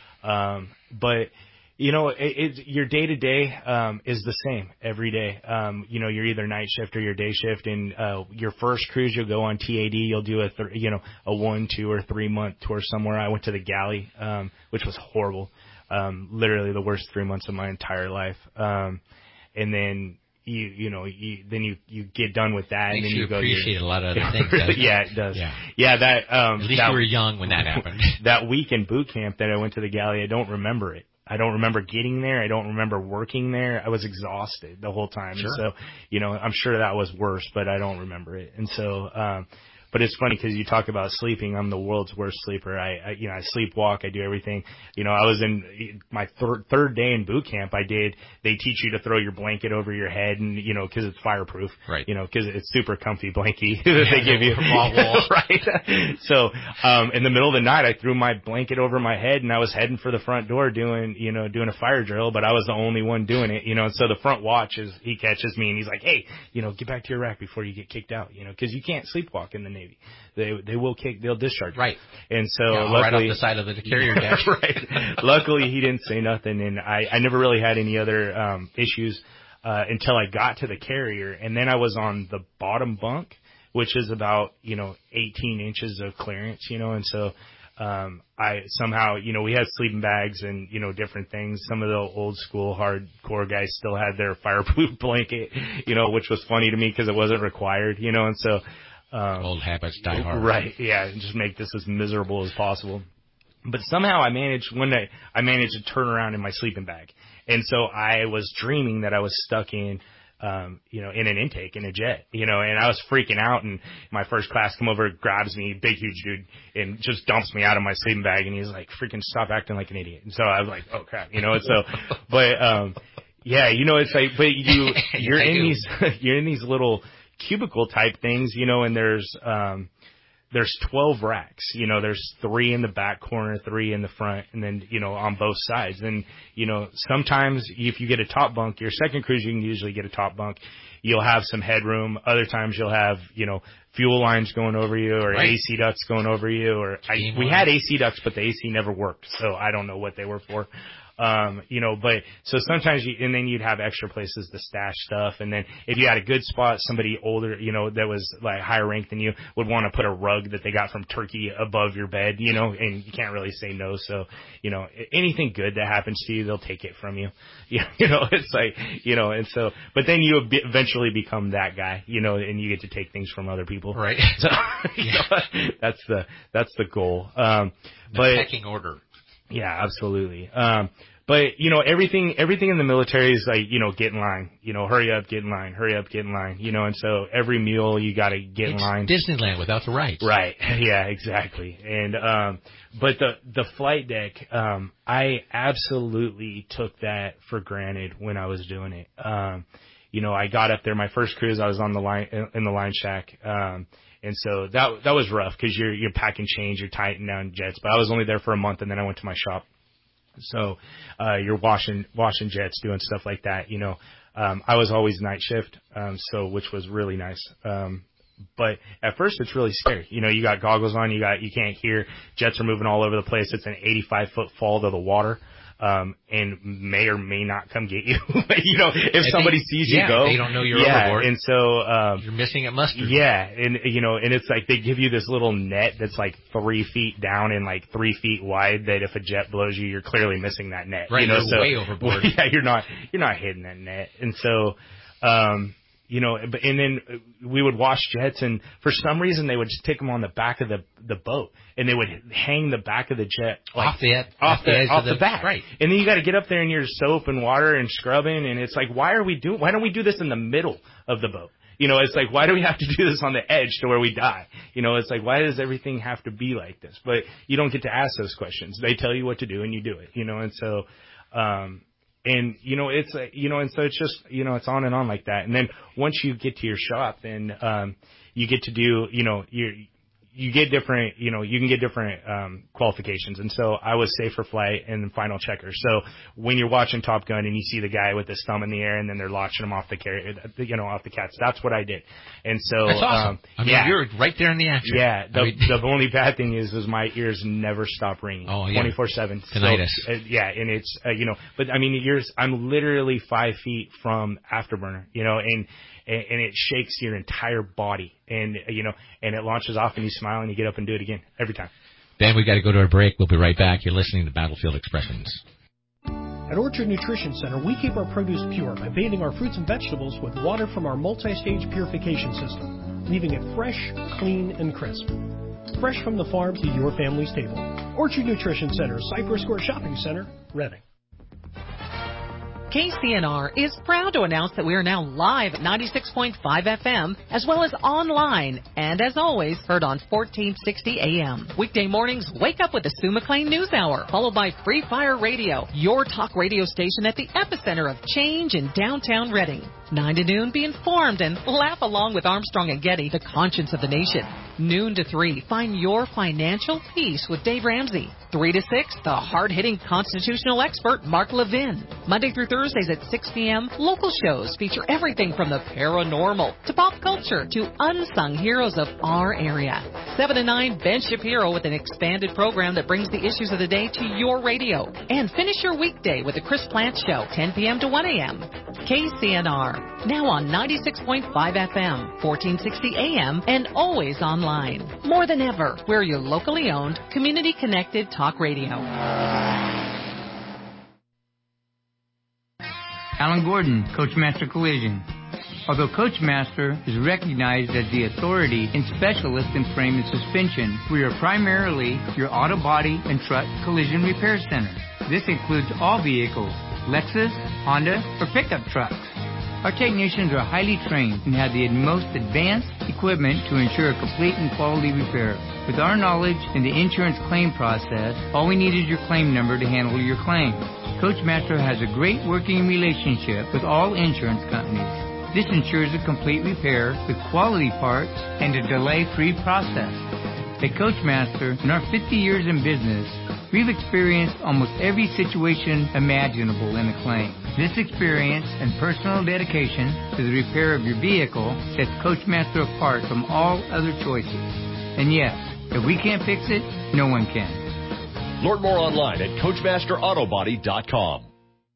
but, your day to day, is the same every day. You're either night shift or your day shift, and, your first cruise, you'll go on TAD, you'll do a 1, 2, or 3 month tour somewhere. I went to the galley, which was horrible. Literally the worst 3 months of my entire life. And then, you get done with that, Makes and then you you go appreciate a lot of other things. Doesn't it? Yeah, it does. Yeah. That at least you were young when that happened. That week in boot camp that I went to the galley, I don't remember it. I don't remember getting there. I don't remember working there. I was exhausted the whole time. Sure. And so, I'm sure that was worse, but I don't remember it. And so, but it's funny because you talk about sleeping. I'm the world's worst sleeper. I sleepwalk. I do everything. I was in my third day in boot camp. They teach you to throw your blanket over your head and, cause it's fireproof. Right. Cause it's super comfy blankie that they give you. Right. So, in the middle of the night, I threw my blanket over my head and I was heading for the front door doing a fire drill, but I was the only one doing it, and so the front watch he catches me and he's like, hey, get back to your rack before you get kicked out, cause you can't sleepwalk in the Navy. They'll discharge. Right. And so luckily, right off the side of the carrier deck. Right. Luckily he didn't say nothing, and I never really had any other issues until I got to the carrier, and then I was on the bottom bunk, which is about 18 inches of clearance, and so I somehow, we had sleeping bags and, different things. Some of the old school hardcore guys still had their fireproof blanket, which was funny to me because it wasn't required, and so old habits die hard. Right. Yeah. Just make this as miserable as possible. But somehow I managed to turn around in my sleeping bag. And so I was dreaming that I was stuck in in an intake, in a jet, and I was freaking out, and my first class come over, grabs me, big, huge dude, and just dumps me out of my sleeping bag, and he's like, freaking stop acting like an idiot. And so I was like, oh crap, and so, but, yeah, it's like, but you're in these little cubicle type things, and there's 12 racks, there's 3 in the back corner, 3 in the front, and then, on both sides. And, sometimes if you get a top bunk, your second cruise, you can usually get a top bunk. You'll have some headroom. Other times you'll have, fuel lines going over you, or right. AC ducts going over you, we had AC ducts, but the AC never worked. So I don't know what they were for. But so sometimes and then you'd have extra places to stash stuff. And then if you had a good spot, somebody older, that was like higher ranked than you would want to put a rug that they got from Turkey above your bed, and you can't really say no. So, anything good that happens to you, they'll take it from you. It's like, and so, but then you eventually become that guy, and you get to take things from other people. Right. So, that's the goal. The pecking order. Yeah, absolutely. But, everything in the military is like, get in line, hurry up, get in line, and so every meal you gotta get in line. Disneyland without the rides. Right. Yeah, exactly. And, but the flight deck, I absolutely took that for granted when I was doing it. I got up there, my first cruise, I was on the line, in the line shack, and so that was rough because you're packing change, you're tightening down jets, but I was only there for a month and then I went to my shop. So, you're washing jets, doing stuff like that, I was always night shift, which was really nice. But at first it's really scary. You got goggles on, you can't hear, jets are moving all over the place. It's an 85-foot fall to the water. And may or may not come get you. If somebody sees you go. They don't know you're overboard. And so, you're missing at mustard. Yeah. And, and it's like they give you this little net that's like 3 feet down and like 3 feet wide that if a jet blows you, you're clearly missing that net. Right. You're way overboard. Yeah. You're not hitting that net. And so, and then we would wash jets, and for some reason they would just take them on the back of the boat, and they would hang the back of the jet off the back. Right. And then you got to get up there in your soap and water and scrubbing, and it's like, why don't we do this in the middle of the boat? It's like, why do we have to do this on the edge to where we die? It's like, why does everything have to be like this? But you don't get to ask those questions. They tell you what to do and you do it, and so, and it's and so it's just it's on and on like that. And then once you get to your shop, then you get to do you get different, you can get different qualifications. And so I was safer flight and final checker. So when you're watching Top Gun and you see the guy with his thumb in the air and then they're launching him off the off the cats, that's what I did. And so that's awesome. You're right there in the action. Yeah. The only bad thing is my ears never stop ringing. Oh, yeah. 24/7. Tinnitus. So, and it's but I mean I'm literally 5 feet from Afterburner, and it shakes your entire body, and and it launches off, and you smile, and you get up and do it again every time. Ben, we got to go to a break. We'll be right back. You're listening to Battlefield Expressions. At Orchard Nutrition Center, we keep our produce pure by bathing our fruits and vegetables with water from our multi-stage purification system, leaving it fresh, clean, and crisp. Fresh from the farm to your family's table. Orchard Nutrition Center, Cypress Square Shopping Center, Reading. KCNR is proud to announce that we are now live at 96.5 FM, as well as online, and as always, heard on 1460 AM. Weekday mornings, wake up with the Sue McLean News Hour, followed by Free Fire Radio, your talk radio station at the epicenter of change in downtown Reading. 9 to noon, be informed and laugh along with Armstrong and Getty, the conscience of the nation. Noon to 3, find your financial peace with Dave Ramsey. 3 to 6, the hard-hitting constitutional expert, Mark Levin. Monday through Thursdays at 6 p.m., local shows feature everything from the paranormal to pop culture to unsung heroes of our area. 7 to 9, Ben Shapiro with an expanded program that brings the issues of the day to your radio. And finish your weekday with the Chris Plant Show, 10 p.m. to 1 a.m. KCNR, now on 96.5 FM, 1460 AM, and always online. More than ever, we're your locally owned, community-connected talk radio. Alan Gordon, Coachmaster Collision. Although Coachmaster is recognized as the authority and specialist in frame and suspension, we are primarily your auto body and truck collision repair center. This includes all vehicles, Lexus, Honda, or pickup trucks. Our technicians are highly trained and have the most advanced equipment to ensure a complete and quality repair. With our knowledge in the insurance claim process, all we need is your claim number to handle your claim. Coachmaster has a great working relationship with all insurance companies. This ensures a complete repair with quality parts and a delay-free process. At Coachmaster, in our 50 years in business, we've experienced almost every situation imaginable in a claim. This experience and personal dedication to the repair of your vehicle sets Coachmaster apart from all other choices. And yes, if we can't fix it, no one can. Learn more online at CoachmasterAutobody.com.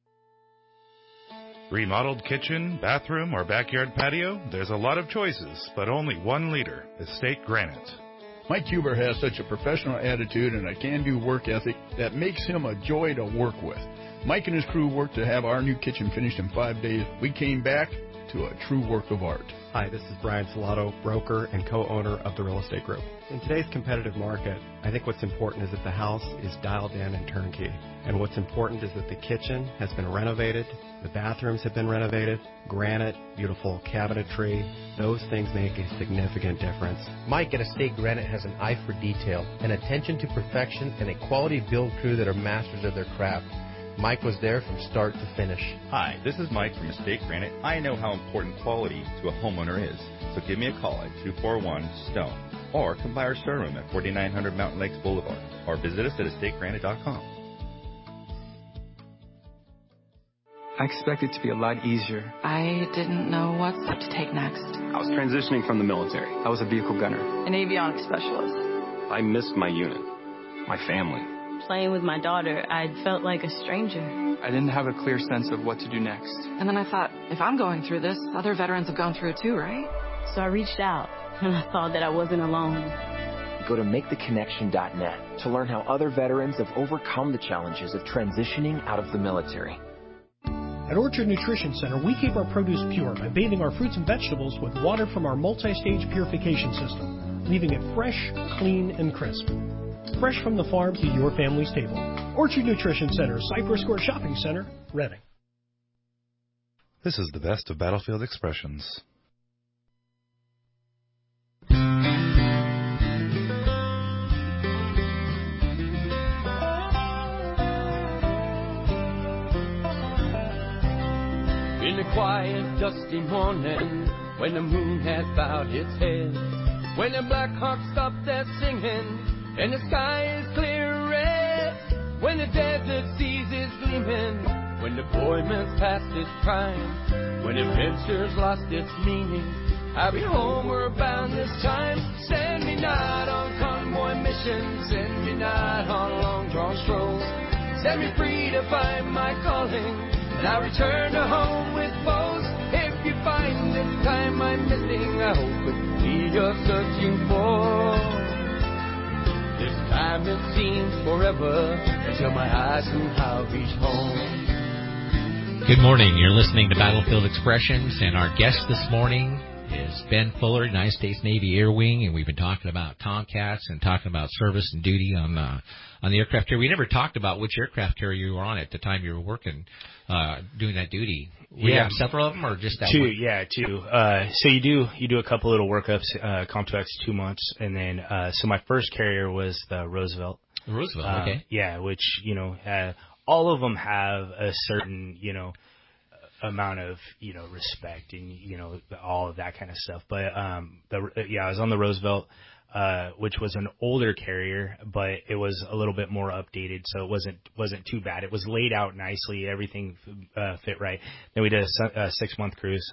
Remodeled kitchen, bathroom, or backyard patio? There's a lot of choices, but only one leader, Estate Granite. Mike Huber has such a professional attitude and a can-do work ethic that makes him a joy to work with. Mike and his crew worked to have our new kitchen finished in 5 days. We came back to a true work of art. Hi, this is Brian Salato, broker and co-owner of the Real Estate Group. In today's competitive market, I think what's important is that the house is dialed in and turnkey. And what's important is that the kitchen has been renovated, the bathrooms have been renovated, granite, beautiful cabinetry. Those things make a significant difference. Mike at Estate Granite has an eye for detail, an attention to perfection, and a quality build crew that are masters of their craft. Mike was there from start to finish. Hi, this is Mike from Estate Granite. I know how important quality to a homeowner is, so give me a call at 241-STONE or come by our showroom at 4900 Mountain Lakes Boulevard or visit us at estategranite.com. I expected it to be a lot easier. I didn't know what step to take next. I was transitioning from the military. I was a vehicle gunner. An avionics specialist. I missed my unit, my family. Playing with my daughter, I felt like a stranger. I didn't have a clear sense of what to do next. And then I thought, if I'm going through this, other veterans have gone through it too, right? So I reached out, and I thought that I wasn't alone. Go to MakeTheConnection.net to learn how other veterans have overcome the challenges of transitioning out of the military. At Orchard Nutrition Center, we keep our produce pure by bathing our fruits and vegetables with water from our multi-stage purification system, leaving it fresh, clean, and crisp. Fresh from the farm to your family's table. Orchard Nutrition Center, Cypress Square Shopping Center, Reading. This is the best of Battlefield Expressions. quiet, dusty morning, when the moon had bowed its head, when the Black Hawk stopped their singing, and the sky is clear red, when the desert seas is gleaming, when the boy man's past his prime, when adventure's lost its meaning, I'll be homeward bound this time. Send me not on convoy missions, send me not on long-drawn strolls, set me free to find my calling, and I'll return to home with boast. If you find this time I'm missing, I hope it's me you're searching for. This time it seems forever, until my eyes somehow reach home. Good morning. You're listening to Battlefield Expressions, and our guest this morning is Ben Fuller, United States Navy Air Wing, and we've been talking about Tomcats and talking about service and duty on the aircraft carrier. We never talked about which aircraft carrier you were on at the time you were working, doing that duty. We have several of them, or just that two? one? Yeah, two. So you do a couple little workups, COMTOX 2 months, and then so my first carrier was the Roosevelt. The Roosevelt, okay. Yeah, which all of them have a certain amount of respect and all of that kind of stuff. But I was on the Roosevelt, which was an older carrier, but it was a little bit more updated, so it wasn't too bad. It was laid out nicely, everything fit right. Then we did a 6-month cruise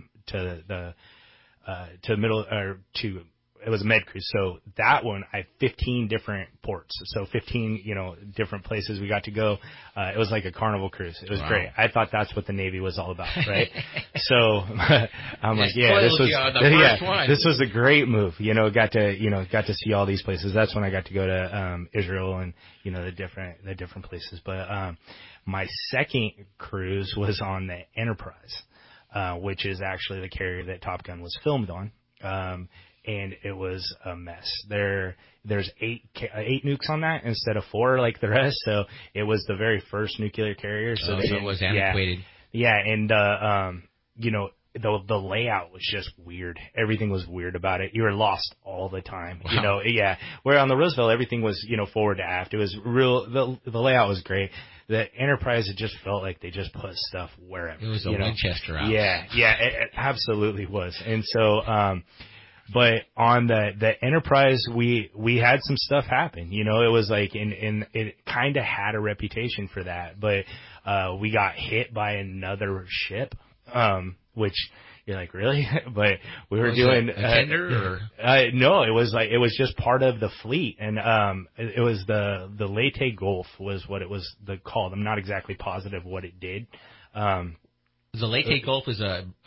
it was a med cruise. So that one, I had 15 different ports. So 15, different places we got to go. It was like a carnival cruise. It was great. I thought that's what the Navy was all about, right? So I'm like, this was a great move. Got to see all these places. That's when I got to go to Israel and the different places. But my second cruise was on the Enterprise, which is actually the carrier that Top Gun was filmed on. And it was a mess. There's 8 nukes on that instead of 4 like the rest. So it was the very first nuclear carrier. So it was antiquated. Yeah, and the layout was just weird. Everything was weird about it. You were lost all the time. Wow. Where on the Roosevelt everything was forward to aft. It was real. The layout was great. The Enterprise, it just felt like they just put stuff wherever. It was a Winchester house. Yeah, it absolutely was. And so. But on the Enterprise, we had some stuff happen. It was like, and it kind of had a reputation for that. But we got hit by another ship, which you're like, really? But we were doing a tender or? No, it was just part of the fleet, and it was the Leyte Gulf was what it was called. I'm not exactly positive what it did. The Leyte Gulf is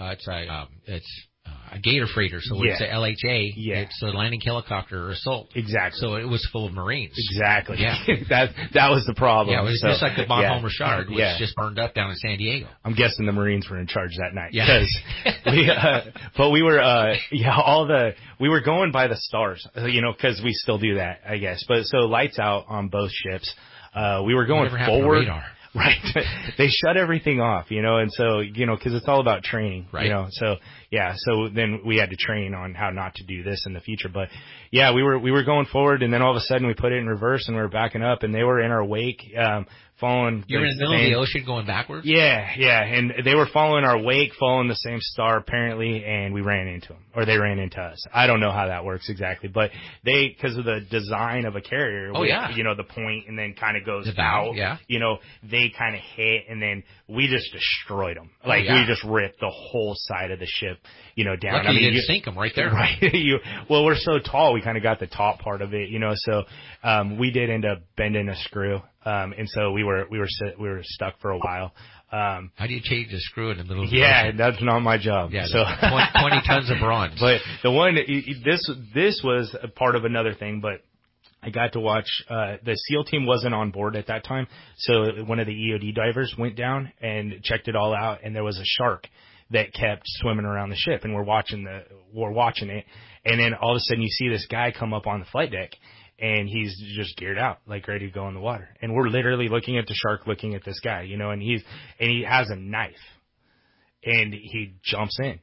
a Gator freighter, so it's a LHA. Yeah. It's a landing helicopter assault. Exactly. So it was full of Marines. Exactly. Yeah. that was the problem. Yeah, it was just like the Bonhomme Richard, which just burned up down in San Diego. I'm guessing the Marines were in charge that night. Yeah. Because we were going by the stars, because we still do that, I guess. But so lights out on both ships. We were going forward. Radar? Right. They shut everything off, and so, because it's all about training, right. So then we had to train on how not to do this in the future. But yeah, we were going forward, and then all of a sudden we put it in reverse and we were backing up, and they were in our wake, following. You're in the middle of the ocean going backwards? Yeah. And they were following our wake, following the same star apparently, and we ran into them, or they ran into us. I don't know how that works exactly, but because of the design of a carrier, the point and then kind of goes out, they kind of hit, and then we just destroyed them. We just ripped the whole side of the ship, down. Lucky you didn't sink them right there. Right. We're so tall, we kind of got the top part of it, so we did end up bending a screw. And so we were stuck for a while. How do you change a screw in the middle of the ocean? That's not my job. Yeah, so 20 tons of bronze. But the one, this was a part of another thing, but I got to watch, the SEAL team wasn't on board at that time. So one of the EOD divers went down and checked it all out, and there was a shark that kept swimming around the ship, and we're watching it. And then all of a sudden you see this guy come up on the flight deck, and he's just geared out, like ready to go in the water. And we're literally looking at the shark, looking at this guy, and he has a knife, and he jumps in.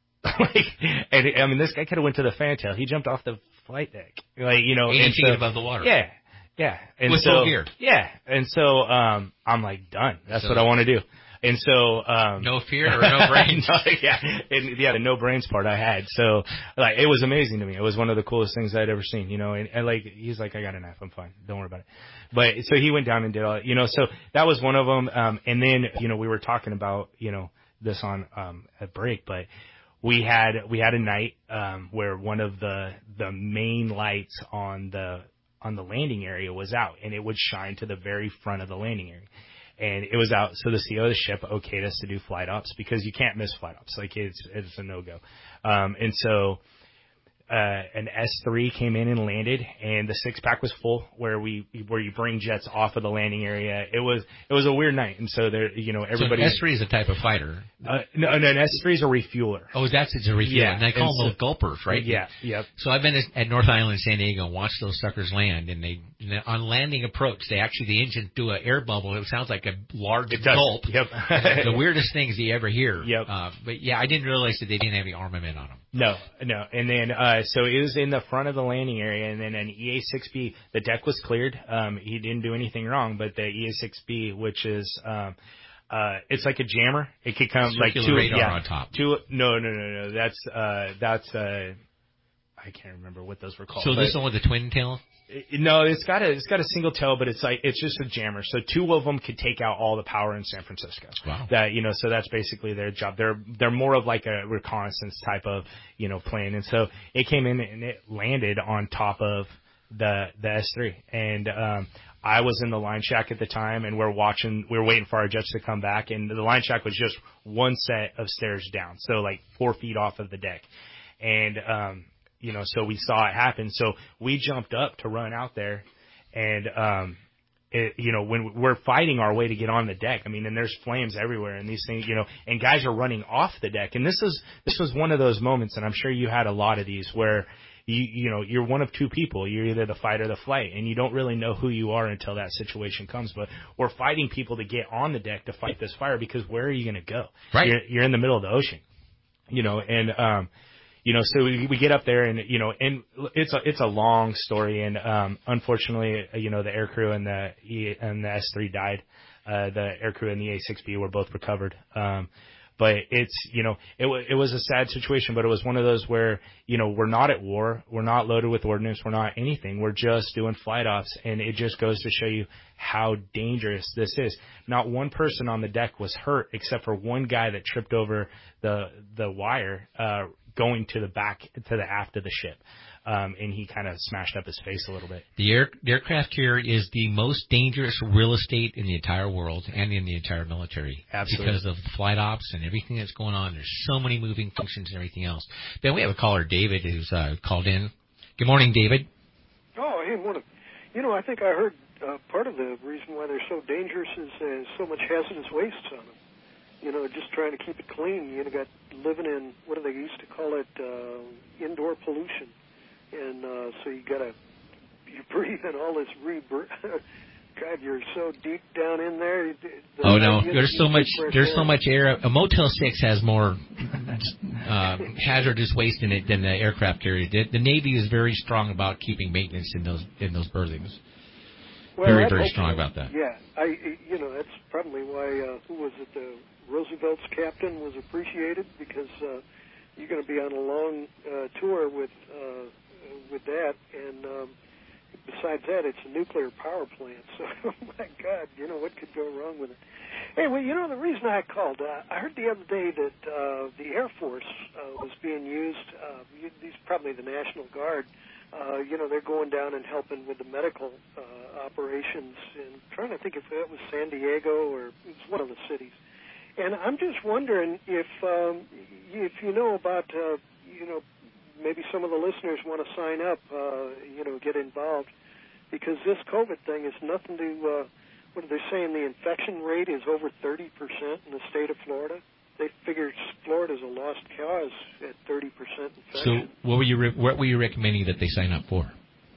This guy could have went to the fantail. He jumped off the flight deck, 80 feet above the water. Yeah. And with full gear. Yeah. And so, I'm like, done. That's what I want to do. And so, no fear or no brains. The no brains part I had. So, like, it was amazing to me. It was one of the coolest things I'd ever seen, and like, he's like, I got a knife. I'm fine. Don't worry about it. But, so he went down and did all that, so that was one of them. And then, we were talking about, this on, a break, but we had a night, where one of the main lights on the landing area was out, and it would shine to the very front of the landing area. And it was out, so the CO of the ship okayed us to do flight ops because you can't miss flight ops. Like, it's a no-go. And so, an S3 came in and landed, and the 6-pack was full where you bring jets off of the landing area. It was a weird night. And so there, everybody. So S3 is a type of fighter. No, an S3 is a refueler. Oh, it's a refueler. Yeah. And they call them those gulpers, right? Yeah. Yep. So I've been at North Island, San Diego, and watched those suckers land, and on landing approach, the engine do an air bubble. It sounds like a large gulp. Yep. The weirdest things you ever hear. Yep. But yeah, I didn't realize that they didn't have any armament on them. No. And then, so it was in the front of the landing area, and then an EA-6B, the deck was cleared. He didn't do anything wrong, but the EA-6B, which is, it's like a jammer. It could come like circular radar on top. No. That's, I can't remember what those were called. So this one with the twin tail? No, it's got a single tail, but it's just a jammer. So 2 of them could take out all the power in San Francisco. Wow. So that's basically their job. They're more of like a reconnaissance type of, plane. And so it came in and it landed on top of the S3. And, I was in the line shack at the time, and we were waiting for our jets to come back, and the line shack was just one set of stairs down. So like 4 feet off of the deck. And, so we saw it happen. So we jumped up to run out there, and, when we're fighting our way to get on the deck, and there's flames everywhere and these things, and guys are running off the deck. And this was one of those moments, and I'm sure you had a lot of these where you're one of 2 people. You're either the fight or the flight, and you don't really know who you are until that situation comes. But we're fighting people to get on the deck to fight this fire, because where are you going to go? Right. You're in the middle of the ocean, so we get up there, and, and it's a long story. And, unfortunately, the aircrew and the S3 died. The aircrew and the A6B were both recovered. But it's, it was a sad situation, but it was one of those where, we're not at war. We're not loaded with ordnance. We're not anything. We're just doing flight ops. And it just goes to show you how dangerous this is. Not one person on the deck was hurt except for one guy that tripped over the wire, going to the aft of the ship. And he kind of smashed up his face a little bit. The aircraft carrier is the most dangerous real estate in the entire world and in the entire military. Absolutely. Because of flight ops and everything that's going on. There's so many moving functions and everything else. Ben, we have a caller, David, who's called in. Good morning, David. Oh, hey, morning. I think I heard part of the reason why they're so dangerous is so much hazardous waste on them. Just trying to keep it clean. You got living in, what do they used to call it, indoor pollution. And so you're breathing all this God, you're so deep down in there. Oh no, there's so much air. A Motel 6 has more hazardous waste in it than the aircraft carrier did. The Navy is very strong about keeping maintenance in those berthings. Well, very strong about that. Yeah, that's probably why who was it? Roosevelt's captain was appreciated, because you're going to be on a long tour with that, and besides that, it's a nuclear power plant. So, oh my God, what could go wrong with it? Anyway, the reason I called, I heard the other day that the Air Force was being used. These probably the National Guard. They're going down and helping with the medical operations. And trying to think if that was San Diego or it was one of the cities. And I'm just wondering if you know about, maybe some of the listeners want to sign up, get involved, because this COVID thing is nothing to, what are they saying, the infection rate is over 30% in the state of Florida. They figure Florida's a lost cause at 30% infection. So what were you recommending that they sign up for?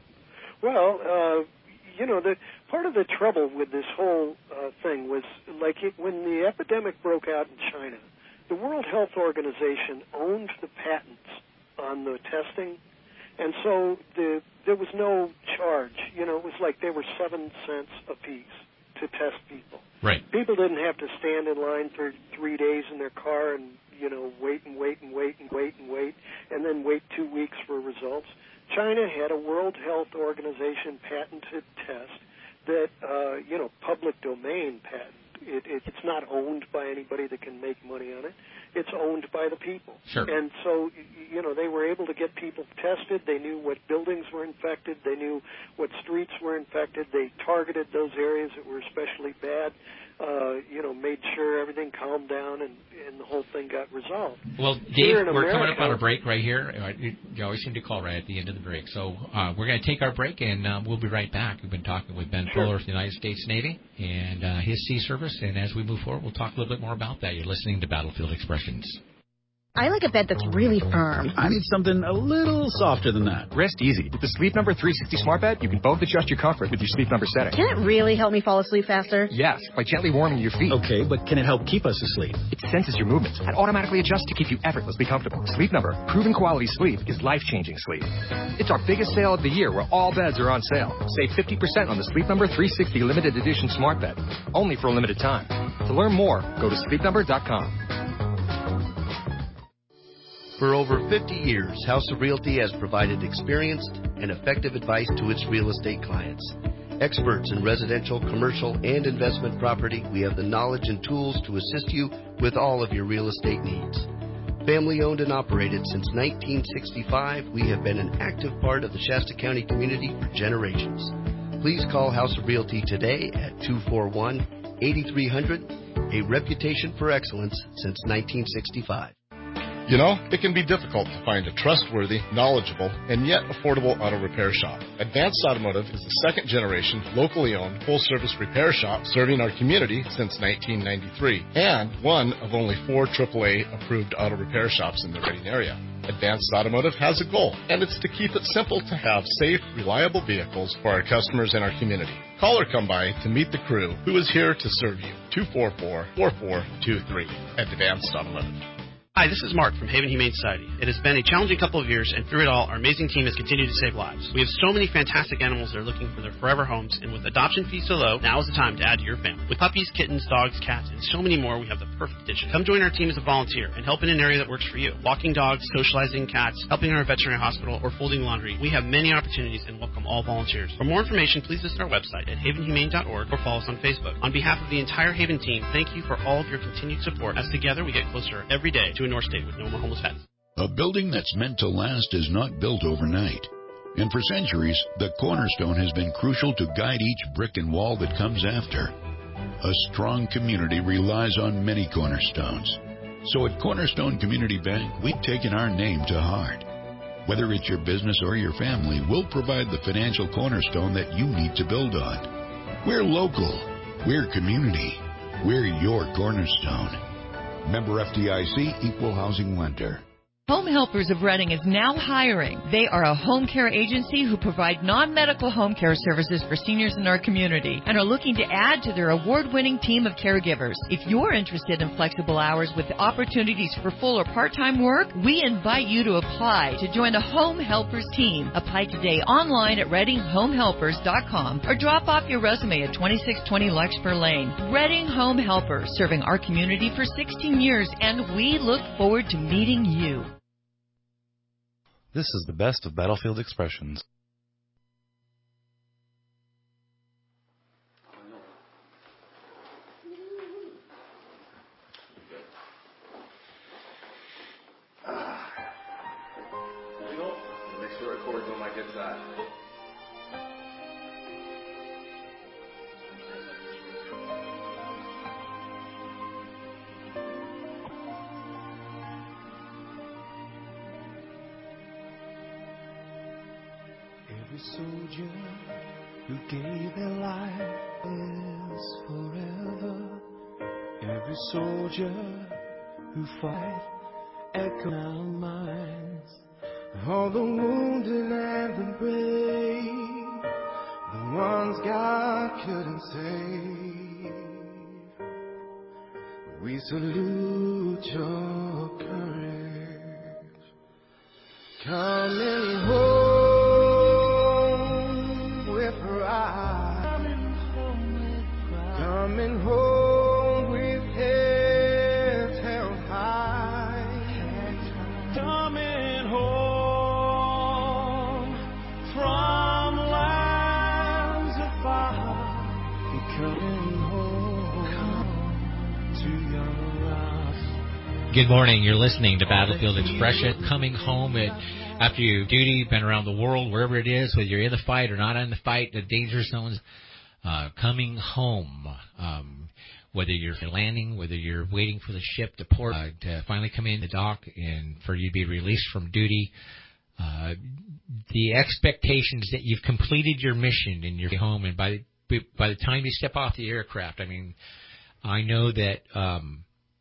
Well, the part of the trouble with this whole thing was, like, when the epidemic broke out in China, the World Health Organization owned the patents on the testing, and so there was no charge. It was like they were 7 cents a piece to test people. Right. People didn't have to stand in line for 3 days in their car and, wait, and then wait 2 weeks for results. China had a World Health Organization patented test that, public domain patent. It's not owned by anybody that can make money on it. It's owned by the people. Sure. And so, they were able to get people tested. They knew what buildings were infected. They knew what streets were infected. They targeted those areas that were especially bad, made sure everything calmed down and the whole thing got resolved. Well, Dave, we're coming up on a break right here. You always seem to call right at the end of the break. So we're going to take our break, and we'll be right back. We've been talking with Ben Fuller of the United States Navy and his sea service. And as we move forward, we'll talk a little bit more about that. You're listening to Battlefield Expressions. I like a bed that's really firm. I need something a little softer than that. Rest easy. With the Sleep Number 360 smart bed, you can both adjust your comfort with your Sleep Number setting. Can it really help me fall asleep faster? Yes, by gently warming your feet. Okay, but can it help keep us asleep? It senses your movements and automatically adjusts to keep you effortlessly comfortable. Sleep Number, proven quality sleep is life-changing sleep. It's our biggest sale of the year where all beds are on sale. Save 50% on the Sleep Number 360 limited edition smart bed, only for a limited time. To learn more, go to sleepnumber.com. For over 50 years, House of Realty has provided experienced and effective advice to its real estate clients. Experts in residential, commercial, and investment property, we have the knowledge and tools to assist you with all of your real estate needs. Family owned and operated since 1965, we have been an active part of the Shasta County community for generations. Please call House of Realty today at 241-8300, a reputation for excellence since 1965. It can be difficult to find a trustworthy, knowledgeable, and yet affordable auto repair shop. Advanced Automotive is the second-generation, locally owned, full-service repair shop serving our community since 1993, and one of only 4 AAA-approved auto repair shops in the Reading area. Advanced Automotive has a goal, and it's to keep it simple to have safe, reliable vehicles for our customers and our community. Call or come by to meet the crew who is here to serve you. 244-4423 at Advanced Automotive. Hi, this is Mark from Haven Humane Society. It has been a challenging couple of years, and through it all, our amazing team has continued to save lives. We have so many fantastic animals that are looking for their forever homes, and with adoption fees so low, now is the time to add to your family. With puppies, kittens, dogs, cats, and so many more, we have the perfect addition. Come join our team as a volunteer and help in an area that works for you. Walking dogs, socializing cats, helping our veterinary hospital, or folding laundry. We have many opportunities and welcome all volunteers. For more information, please visit our website at havenhumane.org or follow us on Facebook. On behalf of the entire Haven team, thank you for all of your continued support, as together we get closer every day to a North State with no more homeless pets. A building that's meant to last is not built overnight. And for centuries, the cornerstone has been crucial to guide each brick and wall that comes after. A strong community relies on many cornerstones. So at Cornerstone Community Bank, we've taken our name to heart. Whether it's your business or your family, we'll provide the financial cornerstone that you need to build on. We're local. We're community. We're your cornerstone. Member FDIC, Equal Housing Lender. Home Helpers of Reading is now hiring. They are a home care agency who provide non-medical home care services for seniors in our community and are looking to add to their award-winning team of caregivers. If you're interested in flexible hours with opportunities for full or part-time work, we invite you to apply to join the Home Helpers team. Apply today online at ReadingHomeHelpers.com or drop off your resume at 2620 Larkspur Lane. Reading Home Helpers, serving our community for 16 years, and we look forward to meeting you. This is the best of Battlefield Expressions. There you go. Make sure it records on my good side. Every soldier who gave their life is forever. Every soldier who fight echo our minds. All the wounded and the brave, the ones God couldn't save. We salute your courage. Coming home. coming home to your love. Good morning. You're listening to Battlefield Expression. Coming home after your duty, been around the world, wherever it is, whether you're in the fight or not in the fight, the danger zones. Coming home. Whether you're landing, whether you're waiting for the ship to port, to finally come in the dock and for you to be released from duty. The expectations that you've completed your mission and you're home, and by the time you step off the aircraft, I mean, I know that on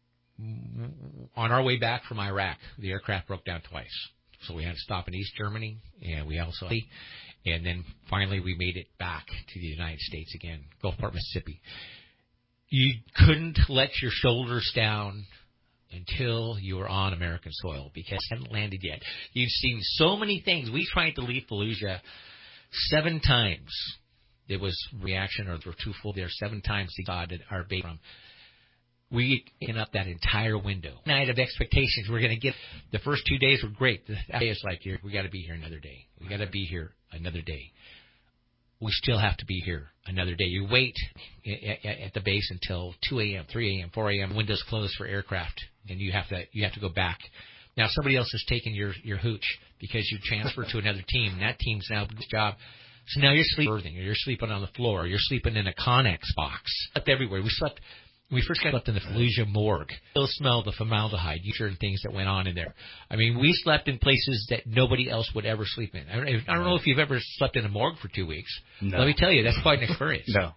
our way back from Iraq, the aircraft broke down twice. So we had to stop in East Germany, and we also, and then finally we made it back to the United States again, Gulfport, Mississippi. You couldn't let your shoulders down until you were on American soil because it hadn't landed yet. You've seen so many things. We tried to leave Fallujah 7 times. There was reaction, or there were 2 full there. 7 times they got our bait from. We in up that entire window. Night of expectations. We're going to get the first 2 days were great. The day is like, we got to be here another day. We got to be here another day. We still have to be here another day. You wait at the base until 2 a.m., 3 a.m., 4 a.m. Windows closed for aircraft, and you have to go back. Now somebody else has taken your hooch because you transferred to another team. And that team's now doing its job. So now you're sleeping, or you're sleeping on the floor, or you're sleeping in a Connex box. Slept everywhere. We first got in the Fallujah morgue. Still smelled the formaldehyde, certain things that went on in there. I mean, we slept in places that nobody else would ever sleep in. I don't know if you've ever slept in a morgue for 2 weeks. No. Let me tell you, that's quite an experience. No.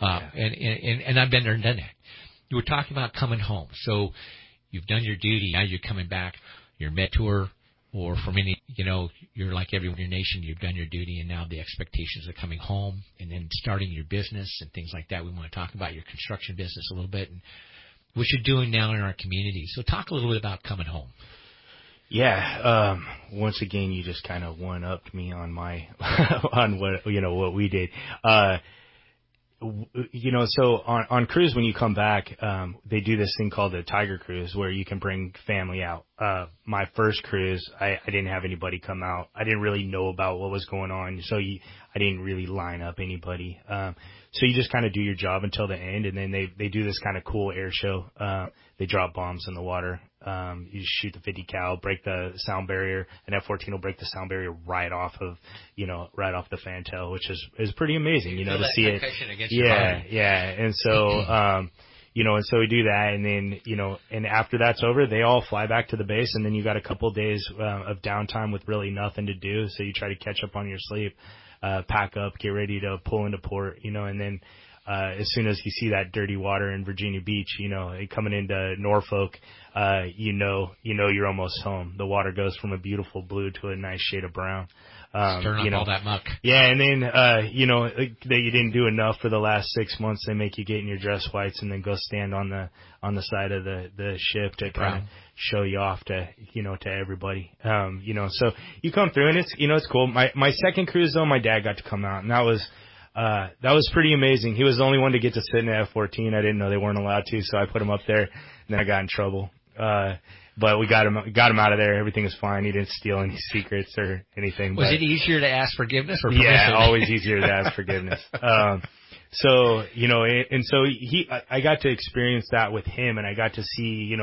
And I've been there and done that. You were talking about coming home. So you've done your duty. Now you're coming back. Your Med Tour, or for many, you're like everyone in your nation. You've done your duty, and now the expectations of coming home and then starting your business and things like that. We want to talk about your construction business a little bit and what you're doing now in our community. So talk a little bit about coming home. Yeah. Once again, you just kind of one-upped me on on what we did. So on cruise, when you come back, they do this thing called the Tiger Cruise where you can bring family out. My first cruise, I didn't have anybody come out. I didn't really know about what was going on. So I didn't really line up anybody. So you just kind of do your job until the end. And then they do this kind of cool air show. They drop bombs in the water. You shoot the 50 cal, break the sound barrier, and F-14 will break the sound barrier right off the fan tail, which is pretty amazing, to see it. Yeah. And so, and so we do that, and then, and after that's over, they all fly back to the base, and then you got a couple of days of downtime with really nothing to do. So you try to catch up on your sleep, pack up, get ready to pull into port, and then, as soon as you see that dirty water in Virginia Beach, coming into Norfolk, you're almost home. The water goes from a beautiful blue to a nice shade of brown. Stirring up all that muck. Yeah, and then, that you didn't do enough for the last 6 months, they make you get in your dress whites and then go stand on the side of the ship to kind of show you off to everybody. So you come through and it's cool. My second cruise though, my dad got to come out, and that was pretty amazing. He was the only one to get to sit in the F-14. I didn't know they weren't allowed to, so I put him up there, and then I got in trouble. But we got him out of there. Everything was fine. He didn't steal any secrets or anything. Was it easier to ask forgiveness or permission? Yeah, always easier to ask forgiveness. So I got to experience that with him, and I got to see,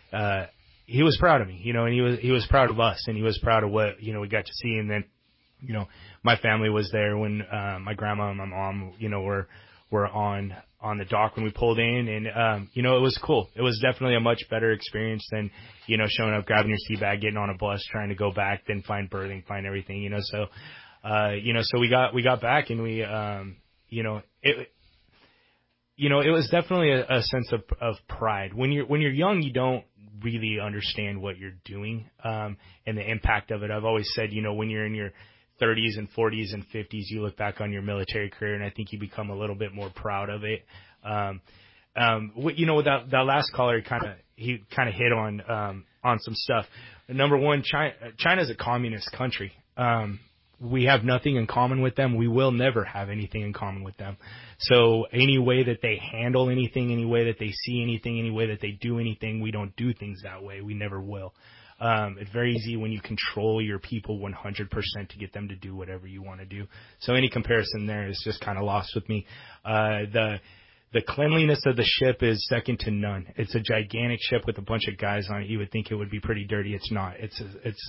he was proud of me, and he was proud of us, and he was proud of what, we got to see. And then, my family was there when, my grandma and my mom, were on the dock when we pulled in, and, it was cool. It was definitely a much better experience than, showing up, grabbing your sea bag, getting on a bus, trying to go back, then find berthing, find everything, so we got back, and we, it was definitely a sense of pride. When you're young, you don't really understand what you're doing, and the impact of it. I've always said, when you're in your 30s and 40s and 50s, you look back on your military career, and I think you become a little bit more proud of it. That last caller he kind of hit on some stuff. Number one, China's a communist country. We have nothing in common with them. We will never have anything in common with them. So any way that they handle anything, any way that they see anything, any way that they do anything, we don't do things that way. We never will. It's very easy when you control your people 100% to get them to do whatever you want to do. So any comparison there is just kind of lost with me. The cleanliness of the ship is second to none. It's a gigantic ship with a bunch of guys on it. You would think it would be pretty dirty. It's not. It's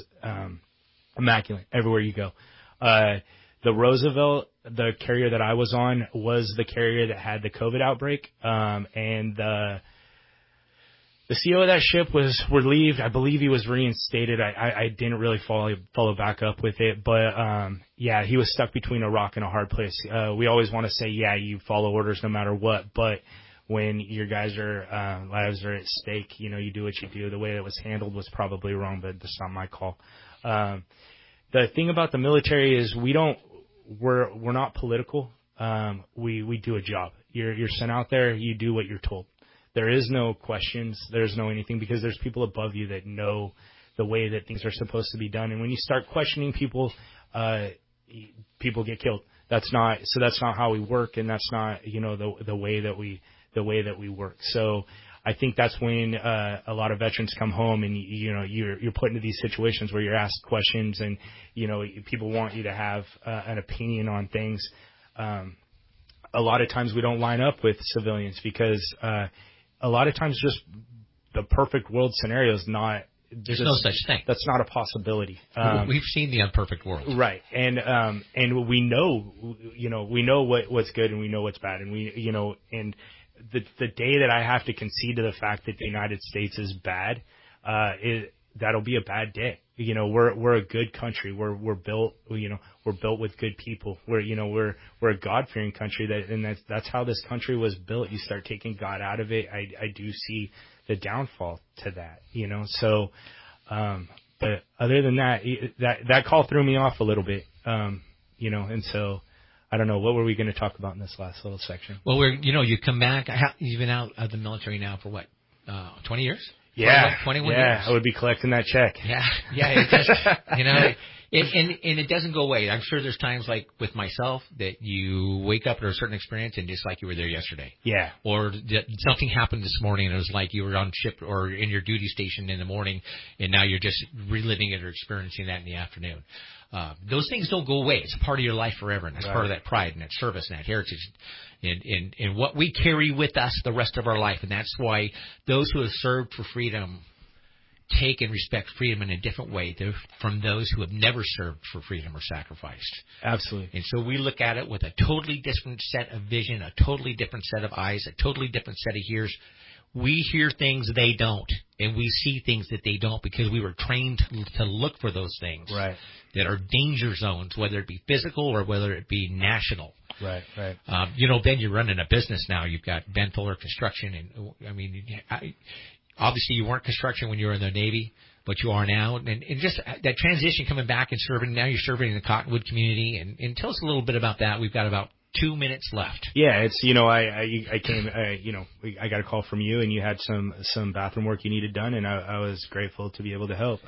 immaculate everywhere you go. The Roosevelt, the carrier that I was on, was the carrier that had the COVID outbreak. And the CEO of that ship was relieved. I believe he was reinstated. I didn't really follow back up with it, but yeah, he was stuck between a rock and a hard place. We always want to say, yeah, you follow orders no matter what, but when your guys are lives are at stake, you do what you do. The way it was handled was probably wrong, but that's not my call. The thing about the military is we're not political. We do a job. You're sent out there, you do what you're told. There is no questions. There's no anything, because there's people above you that know the way that things are supposed to be done. And when you start questioning people, people get killed. That's not how we work, and that's not, the way that we work. So I think that's when a lot of veterans come home, and you're put into these situations where you're asked questions, and people want you to have an opinion on things. A lot of times we don't line up with civilians because a lot of times just the perfect world scenario is not. There's no such thing. That's not a possibility. We've seen the imperfect world, right? And we know, we know what's good and we know what's bad, and and the day that I have to concede to the fact that the United States is bad, that'll be a bad day. We're a good country. We're built, we're built with good people. We're a God-fearing country, and that's how this country was built. You start taking God out of it, I do see the downfall to that, So, but other than that call threw me off a little bit, and so. I don't know. What were we going to talk about in this last little section? Well, you come back. You've been out of the military now for what, 20 years? Yeah. 21 years. I would be collecting that check. Yeah. It just, and it doesn't go away. I'm sure there's times like with myself that you wake up at a certain experience and just like you were there yesterday. Yeah. Or something happened this morning and it was like you were on ship or in your duty station in the morning and now you're just reliving it or experiencing that in the afternoon. Those things don't go away. It's part of your life forever, and that's part of that pride and that service and that heritage and what we carry with us the rest of our life. And that's why those who have served for freedom take and respect freedom in a different way from those who have never served for freedom or sacrificed. Absolutely. And so we look at it with a totally different set of vision, a totally different set of eyes, a totally different set of ears. We hear things they don't, and we see things that they don't because we were trained to look for those things that are danger zones, whether it be physical or whether it be national. Right. Ben, you're running a business now. You've got Ben Fuller Construction, and obviously you weren't construction when you were in the Navy, but you are now. And just that transition coming back and serving, now you're serving in the Cottonwood community. And tell us a little bit about that. We've got about 2 minutes left. Yeah, it's, I came, I got a call from you and you had some bathroom work you needed done, and I was grateful to be able to help.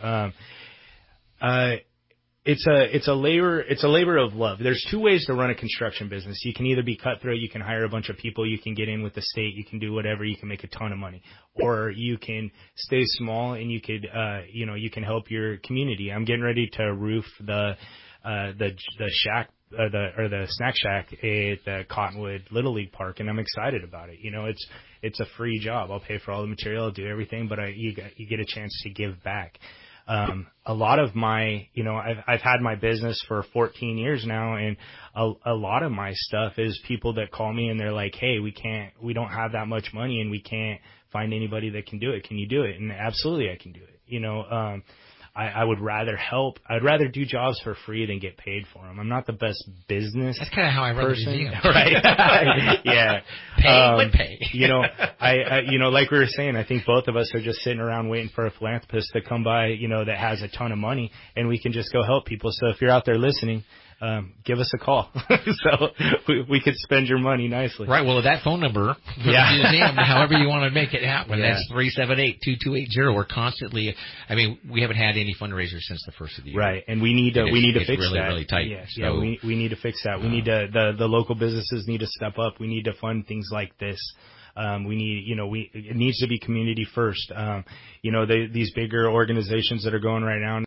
It's a labor of love. There's two ways to run a construction business. You can either be cutthroat, you can hire a bunch of people, you can get in with the state, you can do whatever, you can make a ton of money, or you can stay small and you could, you can help your community. I'm getting ready to roof the shack, the snack shack at the Cottonwood Little League Park, and I'm excited about it. It's a free job. I'll pay for all the material, I'll do everything, but you get a chance to give back. A lot of my, I've had my business for 14 years now, and a lot of my stuff is people that call me and they're like, hey, we don't have that much money and we can't find anybody that can do it. Can you do it? And absolutely I can do it. I would rather help. I'd rather do jobs for free than get paid for them. I'm not the best business. That's kind of how I run the museum. Right? Yeah. Pay would pay. Like we were saying, I think both of us are just sitting around waiting for a philanthropist to come by, that has a ton of money, and we can just go help people. So if you're out there listening, give us a call. So we could spend your money nicely. Right. Well, that phone number for the museum, however you want to make it happen, that's 378-2280. We're constantly, we haven't had any fundraisers since the first of the year. Right. And we need to fix really, that. Really tight. Yeah. So, we need to fix that. We need to, the local businesses need to step up. We need to fund things like this. We need, it needs to be community first. These bigger organizations that are going right now